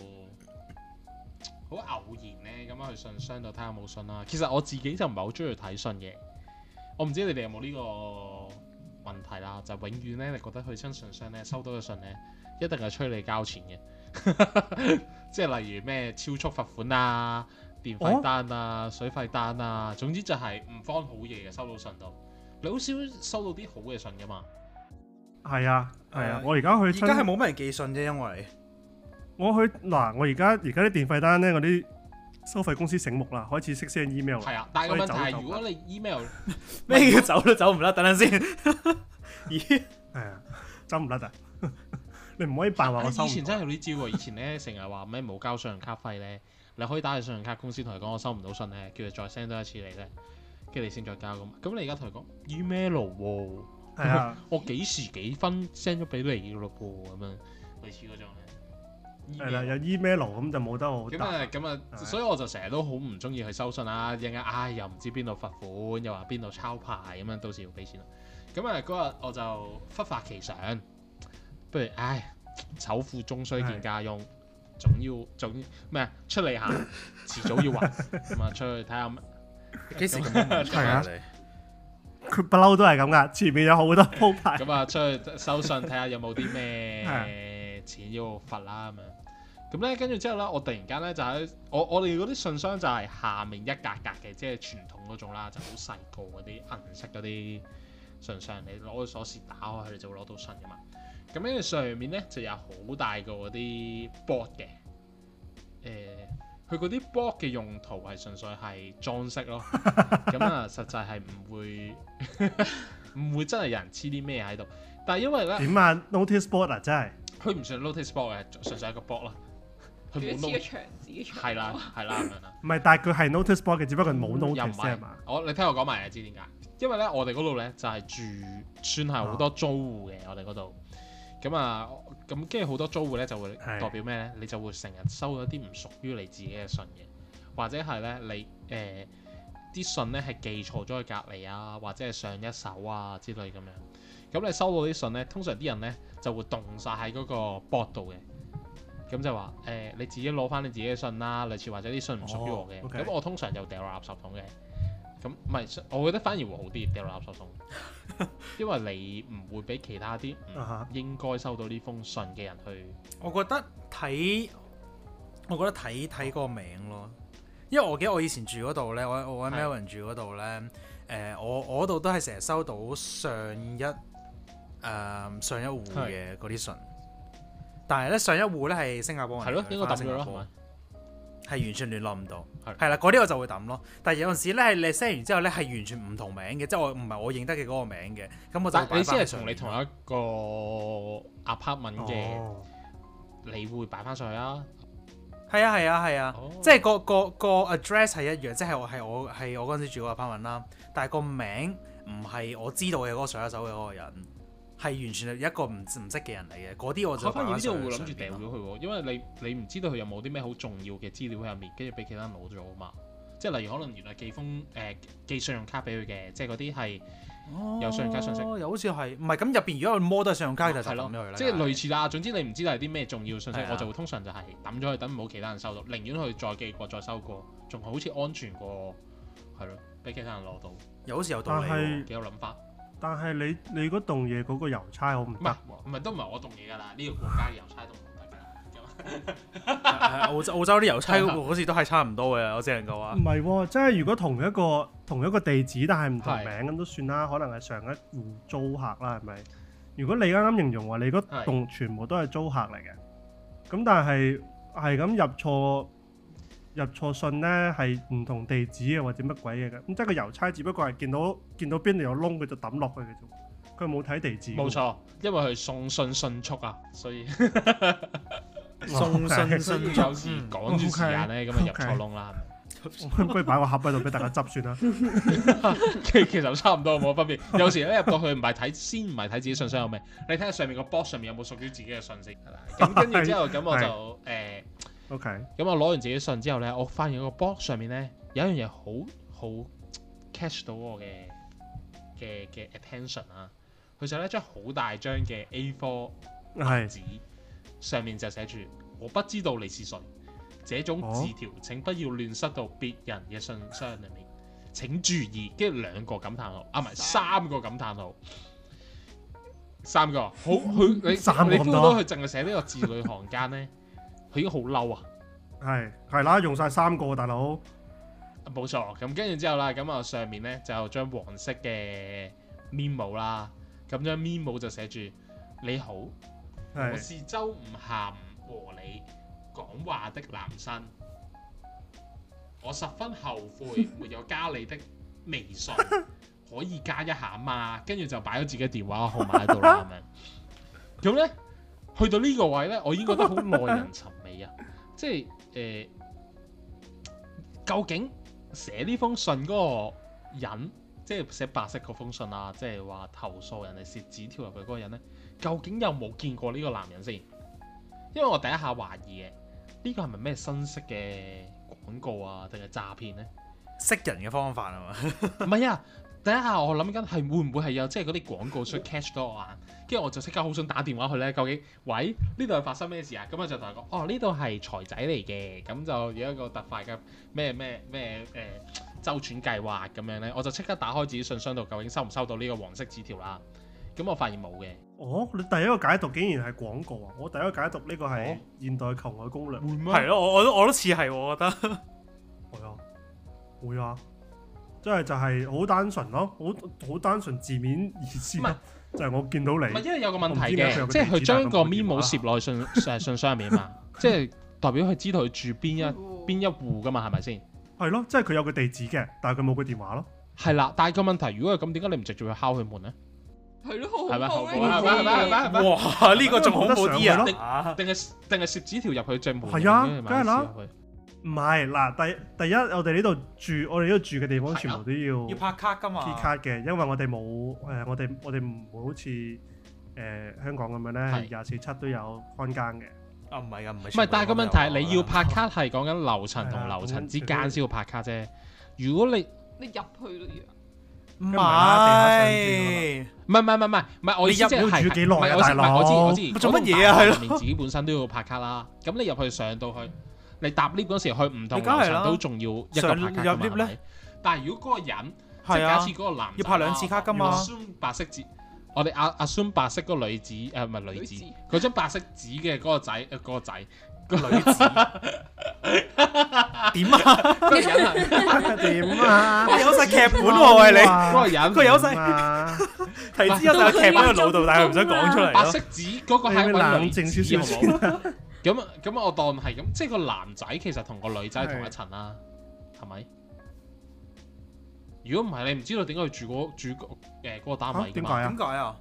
好偶然咧咁樣去信箱度睇下有冇信啦。其實我自己就唔係好中意睇信嘅。我唔知你哋有冇呢個問題啦，就永遠咧，你覺得去親信箱咧，收到嘅信咧，一定係催你交錢嘅，即係例如咩超速罰款啊、電費單啊、水費單啊，總之就係唔方好嘢嘅收到信度。你好少收到啲好嘅信噶嘛？ 係啊，係啊， 誒我而家去而親， 家係冇乜人寄信啫，因為我去嗱，我而家而家啲電費單咧，嗰啲收費公司醒目啦，開始識 send email 啦。 係啊，但係個問題係， 所以走如果你 email 咩叫走都走唔甩，等陣先。咦？ 係啊，走唔甩啊！你唔可以扮話我收唔到。 以前真係有啲招喎，以前咧成日話咩冇交信用卡費咧，你可以打去信用卡公司同佢講我收唔到信咧，叫佢再 send 多一次嚟咧，跟住你先再交咁。咁你而家同佢講 email 喎， 係啊， 我幾時幾分 send 咗俾你噶咯噃，咁樣類似嗰種咧。 係啦，有 email 咁就冇得好咁答。 啊咁啊， 係所以我就成日都好唔中意去收信啦，一陣間唉又唔知邊度罰款，又話邊度抄牌咁樣，到時要俾錢啦。咁啊嗰日我就忽發奇想，不如唉醜婦終須見家翁，總要總咩啊出嚟行，遲早要還咁啊出去睇下。 幾時咁樣係啊你？ 佢不嬲都係咁噶，前面有好多鋪牌。 咁啊出去收信睇下有冇啲咩錢要罰啦咁樣。咁咧跟住之後咧，我突然間咧就喺我我哋嗰啲信箱就係下面一格格嘅，即係傳統嗰種啦，就好細個嗰啲銀色嗰啲信箱，你攞個鎖匙打開佢，你就會攞到信噶嘛。咁跟住上面咧就有好大個嗰啲 board 嘅，誒、佢嗰啲 board 嘅用途係純粹係裝飾咯。咁啊，實際係唔會唔會真係有人黐啲咩喺度。但係因為咧， 點啊 ？notice board 啊，真係。 佢唔算 notice board 嘅，純粹係一個 board 咯。佢冇佢似個 note， 牆紙牆。 係啦係啦咁樣啦。 唔係，但係佢係 notice board 嘅，只不過冇又唔 notice 啫係嘛。 我你聽我講埋，你知點解？因為咧，我哋嗰度咧就係、住算係好多租戶嘅，我哋嗰度。咁啊，咁跟住好多租戶咧就會係代表咩咧？你就會成日收到一啲唔屬於你自己嘅信嘅，或者係咧你誒啲、信咧係寄錯咗去隔離啊，或者係上一手啊之類咁樣。咁你收到啲信咧，通常啲人咧就會凍晒喺嗰個 board 度嘅。咁就話誒、呃，你自己攞翻你自己嘅信啦，類似或者啲信唔屬於我嘅。咁、 哦，OK 我通常就掉落垃圾桶嘅。咁唔係，我覺得反而會好啲，掉落垃圾桶，因為你唔會俾其他啲唔應該收到呢封信嘅人去。 我覺得睇，我覺得睇睇個名咯，因為我記得我以前住嗰度咧，我我喺 Melbourne 住嗰度咧，誒、呃、我我嗰度都係成日收到上一誒、呃、上一戶嘅嗰啲信，但係咧上一戶咧係新加坡人， 係咯，應該抌新加坡咗咯， 係完全聯絡唔到， 係係啦，嗰啲我就會抌咯。但係有陣時咧係你 send 完之後咧係完全唔同名嘅，即係我唔係我認得嘅嗰個名嘅，咁我就但你先係同同你同一個 apartment 嘅， 哦你會擺翻上去啊？ 係啊係啊係啊， 哦即係個個個 address 係一樣，即係我係我係我嗰陣時住嗰個 apartment 啦，但係個名唔係我知道嘅嗰個上一手嘅嗰個人，係完全係一個唔唔識嘅人嚟嘅，嗰啲我就我反而呢啲我會諗上住掉咗佢喎，因為你你唔知道佢有冇啲咩好重要嘅資料喺入面，跟住俾其他人攞咗啊嘛。即即係例如可能原來寄封誒寄信用卡俾佢嘅，即係嗰啲係有信用卡信息。 哦，又好似係，唔係咁入邊如果有摸都係信用卡就就係咯抌咗佢啦。 即係類似啦。總之你唔知係啲咩重要信息， 係啊我就會通常就係抌咗佢，等唔好其他人收到，寧願去再寄過再收過，仲好似安全過係咯，俾其他人攞到。 又好似有道理喎。 但係幾有諗法。 但係你你嗰棟嘢嗰個郵差好唔唔係得喎。 唔係都唔係我動嘢㗎啦，呢、個國家嘅郵差都唔得㗎。 澳洲澳洲啲郵差好似都係差唔多嘅，我只能夠話唔。係喎，即係如果同一個同一個地址，但係唔同係名咁都算啦，可能係上一戶租客啦，係咪？如果你啱啱形容話你嗰棟全部都係租客嚟嘅，咁但係係咁入錯入錯信咧，係唔同地址嘅或者乜鬼嘢嘅，咁即係個郵差只不過係見到見到邊度有窿佢就抌落去嘅啫，佢冇睇地址。 冇錯，因為佢送信迅速啊，所以送信所以信有時趕住時間咧，咁啊入錯窿啦。 不如擺個盒喺度俾大家執算啦。 其其實差唔多冇乜分別。有時咧入到去唔係睇先，唔係睇自己信箱有咩，你睇下上面個 box 上面有冇屬於自己嘅信息。咁跟住之後，咁我就誒， OK， 咁我攞完自己信之後咧，我發現個 box 上面咧有一樣嘢好好 catch 到我嘅嘅嘅 attention 啊。佢就係一張好大張嘅 A 四係紙，上面就寫住我不知道你是誰。這種字條請不要亂塞到別人嘅信箱裏面，請注意。跟住兩個感嘆號，啊唔係三個感嘆號，三個好佢你三個你咁 feel 多到佢淨係寫呢個字裏行間咧，佢已經好嬲啊！ 係係啦，用晒三個大佬。 冇錯，咁跟住之後啦，咁啊上面咧就有張黃色嘅 memo 啦，咁張 memo 就寫住你好，我係是周五下午和你講話的男生，我十分後悔沒有加你的微信，可以加一下嘛？跟住就擺咗自己電話號碼喺度啦，咁樣。咁咧，去到呢個位咧，我已經覺得好耐人尋味啊！即係誒、呃，究竟寫呢封信嗰個人，即係寫白色嗰封信啊，即係話投訴人哋攝紙條入去嗰個人咧，究竟有冇見過呢個男人先？因為我第一下懷疑嘅。呢個係咪咩新式嘅廣告啊？定係詐騙呢？ 識人嘅方法係嘛？ 唔係啊！第一下我諗緊係會唔會係有即係嗰啲廣告出 catch 到我眼，跟住我就即刻好想打電話去呢。究竟喂呢度係發生咩事啊？咁我就同佢講：哦，呢度係財仔嚟嘅，咁就有一個特快嘅咩咩咩誒周轉計劃咁樣呢。我就即刻打開自己信箱度，究竟收唔收到呢個黃色紙條啦？咁我發現冇嘅。 哦，你第一個解讀竟然係廣告啊！我第一個解讀呢個係現代求愛攻略。 會咩？ 係咯，我我都我都似係，我覺得係啊，會啊，即係就係好單純咯，好好單純字面意思咯，就係我見到你。 唔係因為有個問題我唔知點解佢有嘅，即係個地址佢將個但係佢冇電 memo 話攝落去信誒信箱入面嘛，即係代表佢知道佢住邊一邊一戶噶嘛，係咪先？ 係咯，即係佢有個地址嘅，但係佢冇個電話咯。 係啦，但係個問題，如果係咁，點解你唔直接去敲佢門咧？ 係咯，好係咪恐怖係咪係咪係咪係咪係咪？ 哇呢個仲恐怖啲冇得啊！ 定係定係攝紙條入去隻門？ 係啊咁樣梗係啦買紙入去唔係嗱，第第一我哋呢度住，我哋呢度住嘅地方全部都要要拍卡㗎嘛 key 卡嘅，因為我哋冇誒，我哋我哋唔會好似誒香港咁樣咧， 係廿四七都有看更嘅。 啊唔係啊，唔係。 唔係，但係個問題係你要拍卡。 卡係講緊樓層同樓層之間先要拍卡啫。如果你你入去都要。 唔梗係啦地下上係， 唔係唔係唔係唔係，我意思即係你入要住幾耐啊係唔係我知大佬唔係我知我知。 做乜嘢啊係咯入面自己本身都要拍卡啦。咁你入去上到去，你搭 lift 嗰時去唔同你梗係啦樓層都仲要一個拍卡㗎嘛上入 lift 呢係咪？但係如果嗰個人即係係啊假設嗰個男仔要拍兩次卡㗎嘛要 assume 白色紙，我哋阿 assume 白色嗰個女子誒唔係女子女子， 嗰張白色紙嘅嗰個仔誒嗰個仔個女子點啊？ 嗰個人係點啊？ 有晒劇本喎喂你， 嗰個人佢有晒啊！ 提之有晒劇本喺個腦度，但係佢唔想講出嚟咯。 白色紙嗰個係你位女冷靜子少少好唔好？咁咁我當係咁，即係個男仔其實同個女仔同一層啦，係咪？如果唔係，你唔知道點解佢住嗰住嗰誒嗰個單位㗎嘛？ 點解啊點？解啊？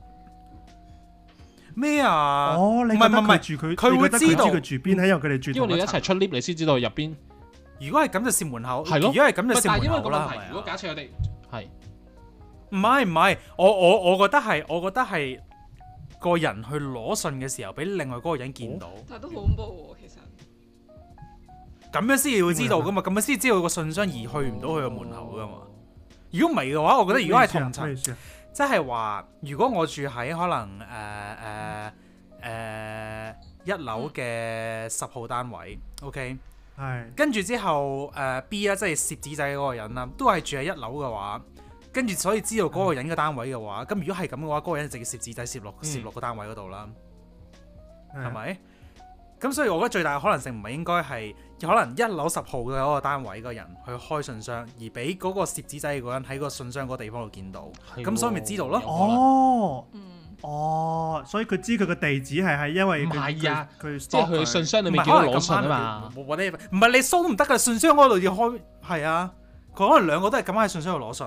咩啊？ 哦，你覺得唔係唔係佢住佢， 佢會你覺得知道佢知佢住邊，因為佢哋住因為你一同層齊出 lift，你先知道入邊。 如果係咁就攝門口， 係咯如果係咁就但係因為個攝門口啦， 問題， 係咪啊如果假設佢哋係唔係唔係，我我我覺得係，我覺得係個人去攞信嘅時候，俾另外嗰個人見到。 但係都好恐怖喎，其實。 咁樣先至會知道噶嘛，咁樣先知道個信箱而去唔到佢個門口噶嘛。如果唔係嘅話，我覺得如果係同層，即係話如果我住喺可能誒誒誒一樓嘅十號單位 ，OK， 係跟住之後誒、呃、B 啦，即係攝紙仔嗰個人啦，都係住喺一樓嘅話。跟住所以知道嗰個人嘅單位嘅話，咁如果係咁嘅話，嗰、嗰個人就直接攝紙仔攝落攝落個單位嗰度啦，係咪、嗯？咁所以我覺得最大嘅可能性唔係應該係可能一樓十號嘅嗰個單位嘅人去開信箱，而俾嗰個攝紙仔嘅嗰人喺個信箱嗰個地方度見到，咁所以咪知道咯。 哦，哦，所以佢知佢個地址係係因為唔係啊， 佢即係佢信箱裏面見到攞信啊嘛。 唔係你掃都唔得㗎，信箱嗰度要開，係啊，佢可能兩個都係咁喺信箱度攞信。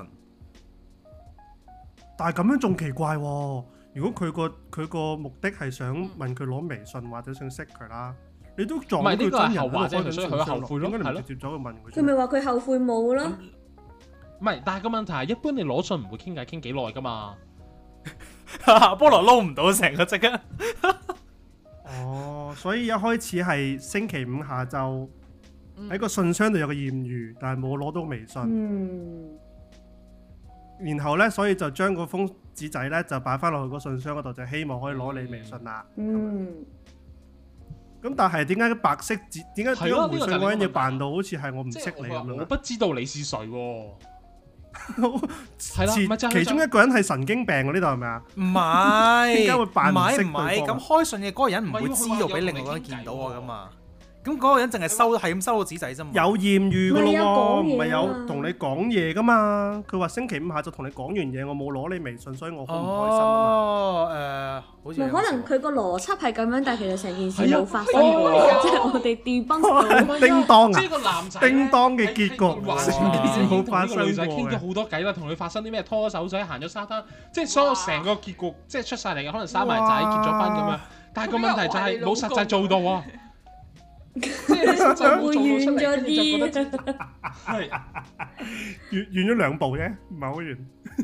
但係咁樣仲奇怪喎、哦！如果佢個佢個目的係想問佢攞微信或者想識佢啦，你都撞到佢真人喺度開緊信箱咯，點解你唔直接走去問佢？ 佢咪話佢後悔冇咯？ 唔係，但係個問題係一般你攞信唔會傾偈傾幾耐噶嘛。 菠蘿撈唔到成個即刻。 哦，所以一開始係星期五下晝喺個信箱度有個豔遇，但係冇攞到微信。 嗯。 然後咧，所以就將個封紙仔咧就擺翻落去個信箱嗰度，就希望可以攞你微信啦。嗯。咁但係點解白色紙點解點解回信嗰人要扮到好似係我唔識你咁樣？ 我不知道你是誰喎。 係啦，其中一個人係神經病喎，呢度係咪啊？ 唔係。點解會扮唔識對方？ 唔係，咁開信嘅嗰個人唔會知道俾另外一個人見到我噶嘛？咁嗰個人淨係收係咁收到紙仔啫嘛， 有豔遇噶咯喎，唔係有同你講嘢噶嘛？佢話星期五下晝同你講完嘢，我冇攞你微信，所以我好唔開心啊嘛。 哦，誒，好似可能佢個邏輯係咁樣，但係其實成件事冇發生過，即係我哋 debunk 叮當啊！ 即係個男仔叮當嘅結局，成件事冇發生過嘅。 女仔傾咗好多偈啦，同佢發生啲咩拖手仔行咗沙灘，即係所有成個結局即係出晒嚟嘅，可能生埋仔結咗婚咁樣。但係個問題就係冇實際做到啊。即係實際冇做到出嚟，跟住就覺得係遠遠咗兩步啫，唔係好遠。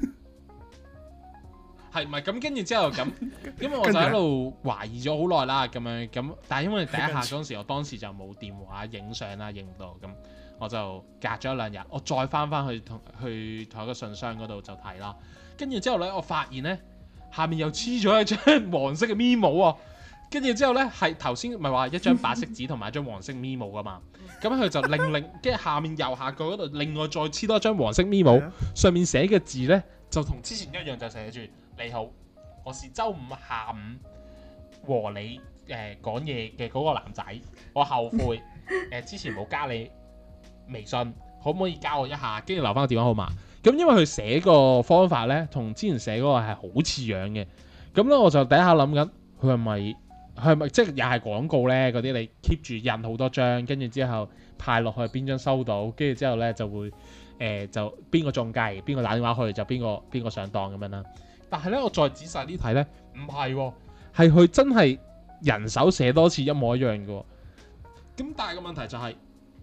係唔係咁？跟住之後咁，因為我就喺度懷疑咗好耐啦，咁樣咁。但係因為第一下嗰陣時，我當時就冇電話影相啦，影唔到咁，我就隔咗一兩日，我再翻翻去同去同一個信箱嗰度就睇啦。跟住之後咧，我發現咧下面又黐咗一張黃色嘅 memo 啊！跟住之後咧，係頭先咪話一張白色紙同埋一張黃色 memo 噶嘛，咁佢就另另跟住下面右下角嗰度，另外再黐多一張黃色 memo，上面寫嘅字咧就同之前一樣，就寫住你好，我是週五下午和你誒講嘢嘅嗰個男仔，我後悔誒、呃、之前冇加你微信，可唔可以加我一下？跟住留翻個電話號碼。咁因為佢寫個方法咧，同之前寫嗰個係好似樣嘅，咁咧我就第一下諗緊，佢係咪？係咪即係又係廣告咧？嗰啲你 keep 住印好多張，跟住之後派落去邊張收到，跟住之後咧就會誒、呃、就邊個中計，邊個打電話去就邊個邊個上當咁樣啦。但係咧我再仔細啲睇咧，唔係喎，係佢真係人手寫多次一模一樣嘅喎。咁但係個問題就係、是，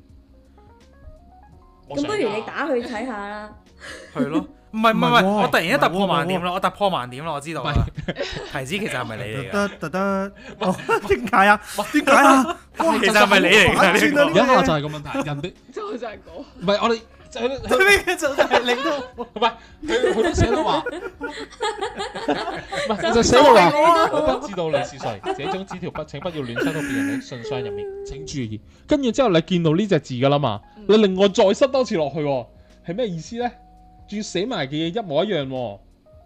咁不如你打去睇下啦。 係咯。唔係唔係唔係，我突然間突破盲點啦！我突破盲點啦，我知道啦。提子其實係咪你嚟㗎？ 得得得，哦，點解啊？點解啊？ 其實係咪你嚟㗎？ 一下就係個問題，人哋就就係講， 唔係我哋就係咩？就係你都唔係佢佢都寫到話，唔係就寫到話，我不知道你是誰，這種紙條不請不要亂塞到別人嘅信箱入面，請注意。跟住之後你見到呢隻字㗎啦嘛，你另外再塞多次落去喎，係咩意思咧？仲要寫埋嘅嘢一模一樣喎、哦，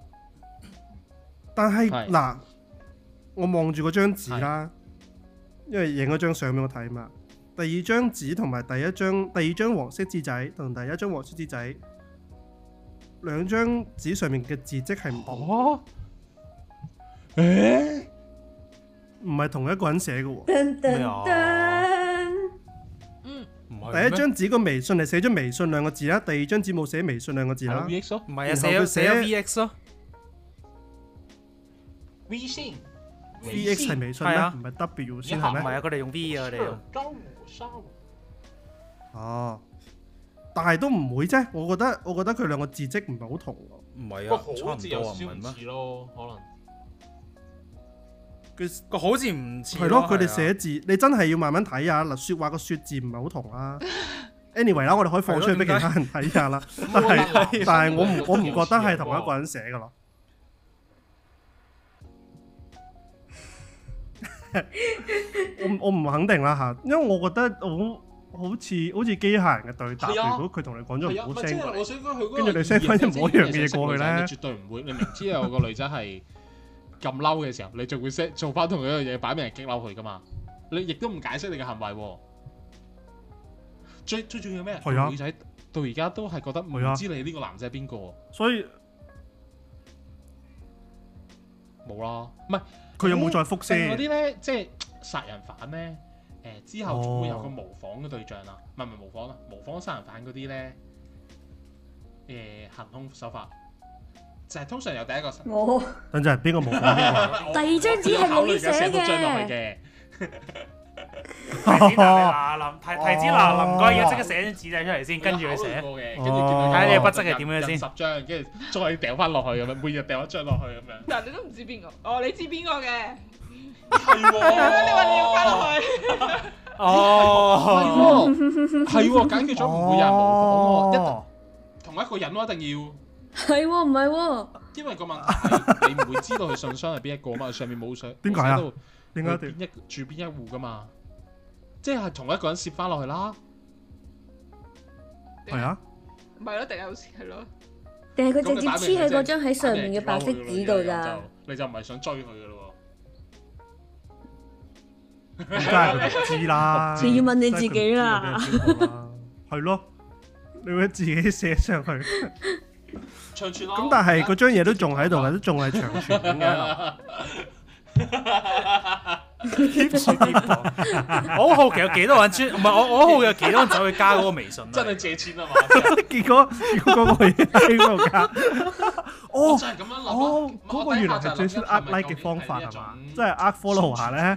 但係嗱，我望住嗰張紙啦，因為影咗張相俾我睇嘛。第二張紙同埋第一張第二張黃色紙仔同第一張黃色紙仔，兩張紙上面嘅字跡係唔同。 哦，誒， 唔係同一個人寫嘅喎。 噔噔噔， 嗯。 第一張紙個微信係寫咗微信兩個字啦，第二張紙冇寫微信兩個字啦。 V X 咯， 唔係啊，寫咗寫咗 V X 咯。 微信 V X 係微信咩？唔係 W 先係咩？ 唔係啊，佢哋用 V 啊，佢哋用。 哦，但係都唔會啫，我覺得我覺得佢兩個字跡唔係好同喎。 唔係啊， 個好字有少少似咯，可能。 佢個好字唔似係咯，佢哋寫字你真係要慢慢睇下嗱，説話個説字唔係好同啦。anyway 啦，我哋可以放出去俾其他人睇下啦。但係但係我唔我唔覺得係同一個人寫噶咯。我我唔肯定啦嚇，因為我覺得好好似好似機械人嘅對答。如果佢同你講咗唔好聲過嚟，跟住你 send 翻一模一樣嘅嘢過去咧， 你絕對唔會。你明知有個女仔係咁嬲嘅時候，你仲會 set 做翻同一樣嘢，擺明係激嬲佢噶嘛？你亦都唔解釋你嘅行為喎。最最重要咩？ 係啊， 女仔到而家都係覺得唔知你呢個男仔係邊個， 所以冇啦。唔係佢有冇再覆先？ 嗰啲咧，即係殺人犯咧，誒之後仲會有個模仿嘅對象啊，唔係唔係模仿啊，模仿殺人犯嗰啲咧，誒行兇手法就係通常有第一個。 我等陣邊個模仿邊個？第二張紙係你寫嘅。 提子嗱林提提子嗱林，唔該，而家即刻寫張紙仔出嚟先，跟住佢寫。 跟住睇下你嘅筆質係點樣先。 十張，跟住再掉翻落去咁樣，每日掉一張落去咁樣。 但係你都唔知邊個，哦，你知邊個嘅？ 係喎， 你話你要翻落去。 哦， 係喎，解決咗唔會有人模仿喎，一同一個人咯，一定要。 係喎，唔係喎。 因為個問題係你唔會知道佢信箱係邊一個嘛，上面冇相。 點解啊？點解邊一住邊一戶噶嘛？即係同一個人攝翻落去啦。 係啊。 唔係咯，定係好似係咯。 定係佢直接黐喺嗰張喺上面嘅白色紙度咋？ 你就唔係想追佢噶咯喎？梗係佢唔知啦。 你要問你自己啦。 係咯，你會自己寫上去。 長存咯。 咁但係嗰張嘢都仲喺度嘅，都仲係長存緊嘅。 keep 住 keep 檔，我好好奇有幾多人專，唔係我我好好奇有幾多人走去加嗰個微信， 真係借錢啊嘛！ 結果結果嗰個嘢喺嗰度加，哦就係咁樣諗哦，嗰個原來係最先呃 like 嘅方法係嘛？即係呃 follow 下咧。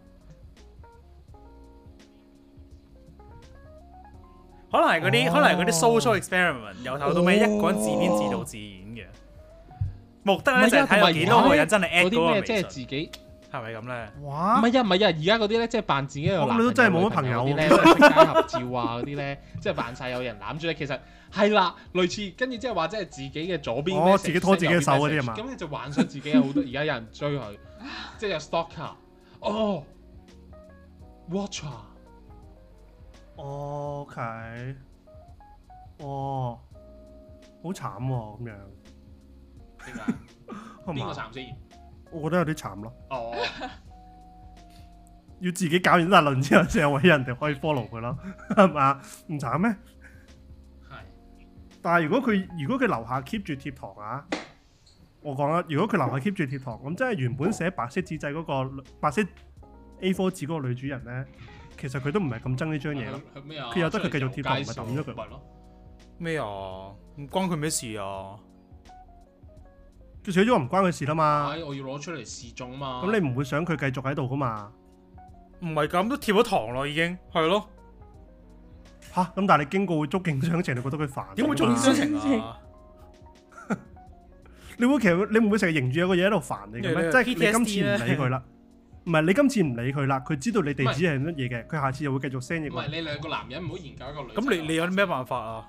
可能係嗰啲，可能係嗰啲 social experiment，由頭到尾一個人自編自導自演嘅，目的咧就係睇有幾多個人真係 at 嗰個微信， 即係自己。 係咪咁咧？ 哇！ 唔係啊，唔係啊，而家嗰啲咧，即係扮自己有男朋友、 你都真係冇乜朋友嗰啲咧，出街合照啊嗰啲咧，即係扮晒有人攬住咧。其實係啦，類似跟住即係話即係自己嘅左邊， 哦，自己拖自己嘅手嗰啲係嘛？ 咁你就幻想自己有好多，而家有人追佢，即係有 stalker。哦 ，watcher。 OK。哦，好慘喎咁樣。 點解？邊個慘先？ 我覺得有啲慘咯。 哦， 要自己搞完一輪之後，先有位人哋可以 follow 佢咯，係嘛？唔慘咩？ 係。但係如果佢如果佢樓下 keep 住貼堂啊，我講啦，如果佢樓下 keep 住貼堂，咁即係原本寫白色紙仔嗰個白色 A 四 紙嗰個女主人咧，其實佢都唔係咁憎呢張嘢咯。佢有得佢繼續貼堂，唔係抌咗佢。 咩啊？唔關佢咩事啊？ 佢寫咗唔關佢事啦嘛。 係，我要攞出嚟示眾嘛。 咁你唔會想佢繼續喺度噶嘛？ 唔係咁，都貼咗堂咯，已經係咯。 吓，咁但係你經過會觸景傷情，你覺得佢煩？ 點會觸景傷情啊？ 你會其實你唔會成日迎住有個嘢喺度煩你嘅咩？即係你今次唔理佢啦，唔係你今次唔理佢啦，佢知道你地址係乜嘢嘅，佢下次又會繼續 send 嘢。 唔係你兩個男人唔好研究一個女。 咁你你有啲咩辦法啊？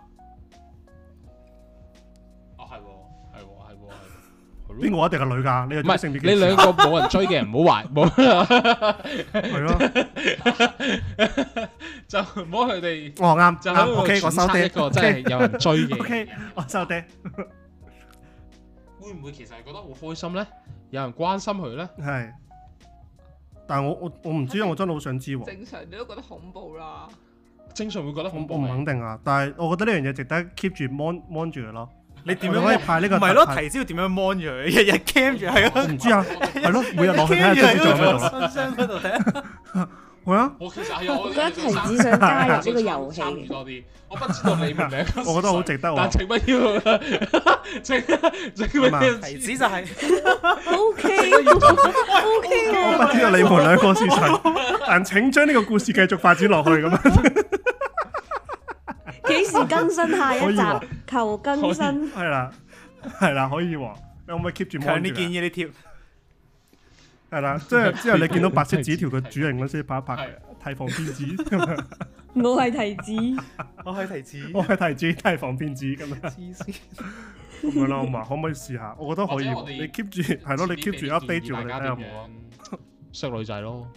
哦，係喎，係喎，係喎，係。 邊個一定係女㗎？你又唔係你兩個冇人追嘅人唔好懷，冇係咯， 就唔好佢哋。 哦啱， 就喺度 OK，我收爹。 一個真係有人追嘅。 OK，我收爹。 會唔會其實係覺得好開心咧？有人關心佢咧？ 係，但係我我我唔知啊，我真係好想知喎。 正常你都覺得恐怖啦。 正常會覺得恐怖。 我唔肯定啊，但係我覺得呢樣嘢值得 keep 住 mon mon 住佢咯。 你點樣可以派呢個？ 唔係咯，提子要點樣 mon 住佢？日日 cam 住係咯。 我唔知啊，係咯，每日落去睇下張紙仲喺度。 信箱嗰度睇。 係啊。 我其實係我覺得提子想加入呢個遊戲。 參與多啲，我不知道你們兩個。 我覺得好值得喎。 但請不要，請請不要。 提子就係。 O K O K。 我不知道你們兩個是誰，但請將呢個故事繼續發展落去咁樣。 幾時更新下一集？求更新。 係啦，係啦，可以喎。你可唔可以 keep 住 mon 住？ 強烈建議你貼。 係啦，即係之後你見到白色紙條嘅主人嗰時拍一拍提防騙子咁樣。 我係提子， 我係提子， 我係提子提防騙子咁樣。 黐線。 咁樣咯，我話可唔可以試下？我覺得可以喎。 或者我哋你 keep 住係咯，你 keep 住 update 住我哋睇下有冇啊。 識女仔咯。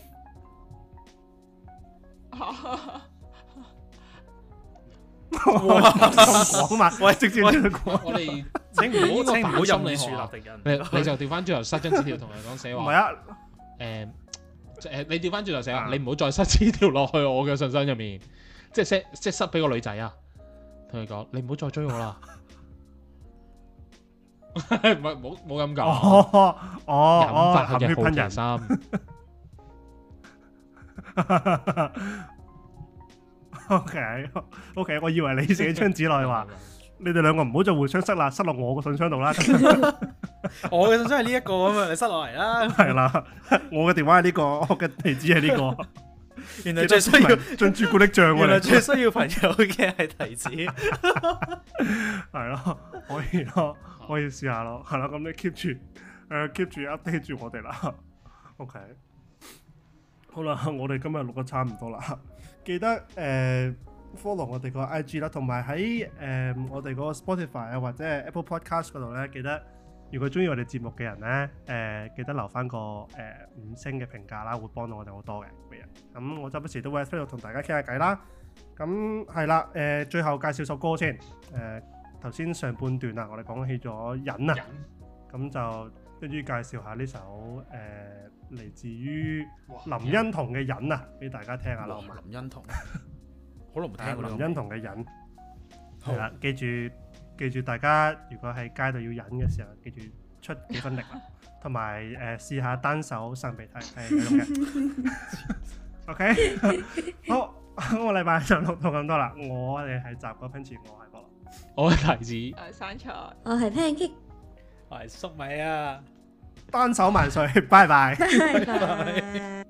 哇！咁講嘛， 喂直接喂咁講。 我哋請唔好請唔好心任意樹理學啊立敵人。 你你就調翻轉頭塞張紙條同佢講寫話。 唔係啊， 誒誒，你調翻轉頭寫話， 啊你唔好再塞紙條落去我嘅信箱入面，即係 set 即係塞俾個女仔啊，同佢講你唔好再追我啦。唔係冇冇咁講， 哦哦哦， 引發含血佢嘅好奇噴人。 心。 OK OK，我以為你寫張紙落去話，你哋兩個唔好再互相塞啦，塞落我個信箱度啦。 我嘅信箱係呢一個啊嘛，你塞落嚟啦。 係啦，我嘅電話係呢個，我嘅地址係呢個。 原來最需要進朱古力醬原來喎， 最需要朋友嘅係提子。 係咯，可以咯，可以試下咯，係啦，咁你 keep 住，誒 keep 住 update 住我哋啦。OK，好啦，我哋今日錄得差唔多啦，記得誒 follow 我哋個 I G 啦，同埋喺誒我哋嗰個 Spotify 啊或者係 Apple Podcast 嗰度咧，記得如果中意我哋節目嘅人咧，誒記得留翻個誒五星嘅評價啦，會幫到我哋好多嘅每日。咁我周不時都會喺 Facebook 同大家傾下偈啦。咁係啦，誒最後介紹首歌先。誒頭先上半段啊，我哋講起咗忍啊，咁就跟住介紹下呢首誒嚟自於林欣彤嘅忍啊，俾大家聽下啦。好嘛？ 林欣彤，好耐冇聽過呢個林欣彤嘅忍，係啦，記住記住，大家如果喺街度要忍嘅時候，記住出幾分力啦，同埋誒試下單手擤鼻涕係有用嘅。OK，好，今個禮拜就錄到咁多啦。我哋係雜果 Punchy，我係菠蘿， 我係提子， 誒生菜。 我係 pancake， 我係粟米啊！ 單手萬歲，拜拜。 拜拜。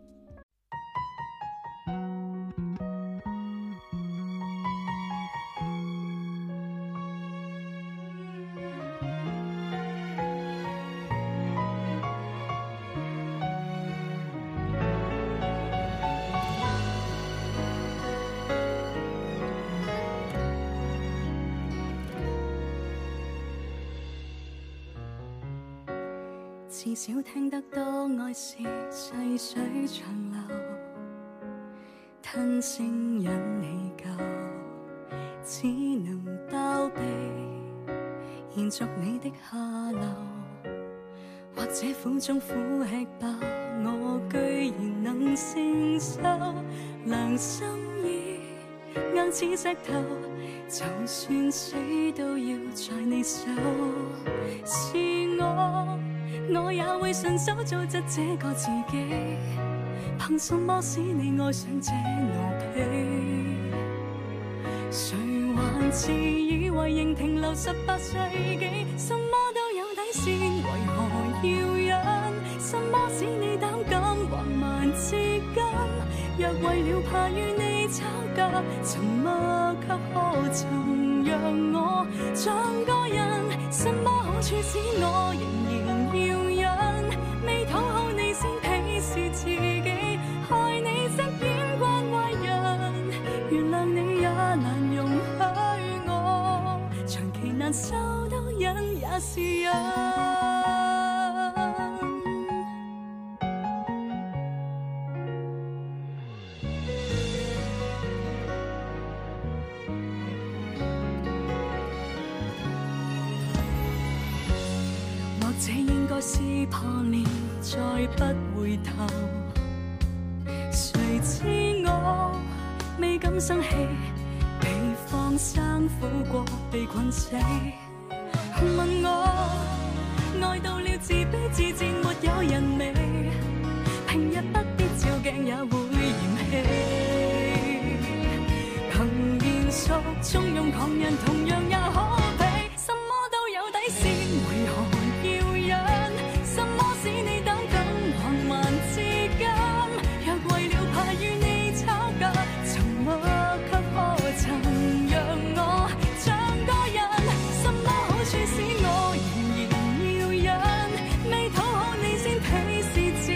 至少聽得多愛是細水長流，吞聲忍你夠，只能包庇延續你的下流，或者苦中苦吃飽，我居然能承受，良心已硬似石頭，就算死都要在你手，是我。我也會順手做質這個自己，憑什麼使你愛上這奴婢？誰還自以為仍停留十八世紀，什麼都有底線，為何要忍？什麼使你膽敢橫蠻至今？若為了怕與你吵架，沉默卻可曾讓我像個人？什麼好處使我仍然要忍？未討好你先鄙視自己，害你飾演慣壞人，原諒你也難容許我，長期難受都忍也是忍。這應該是破裂，再不回頭。誰知我未敢生氣，被放生苦過被困死。問我愛到了自卑自賤，沒有人味，平日不必照鏡也會嫌棄。憑賢淑縱容狂人，同樣也可比，什麼都有底線，為何使我仍然要忍？未討好你先鄙視自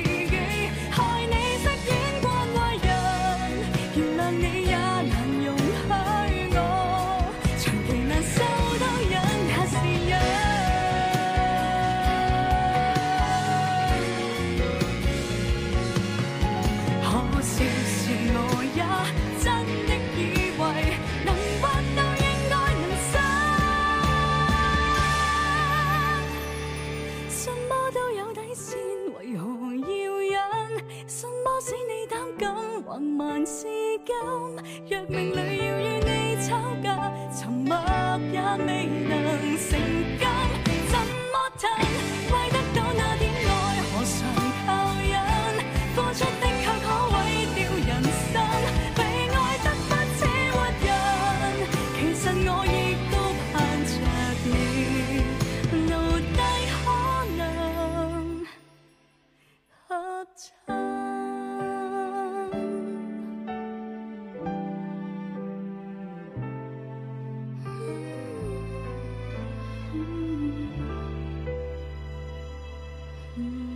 都有底線，為何要忍？什麼使你膽敢橫蠻至今？若命裏要與你吵架，沉默也未能成金。怎麼褪？為得到那點愛，何嘗靠忍？付出的卻可毀掉人生，被愛得不似活人。其實我亦都盼着你，奴隸可能合襯。嗯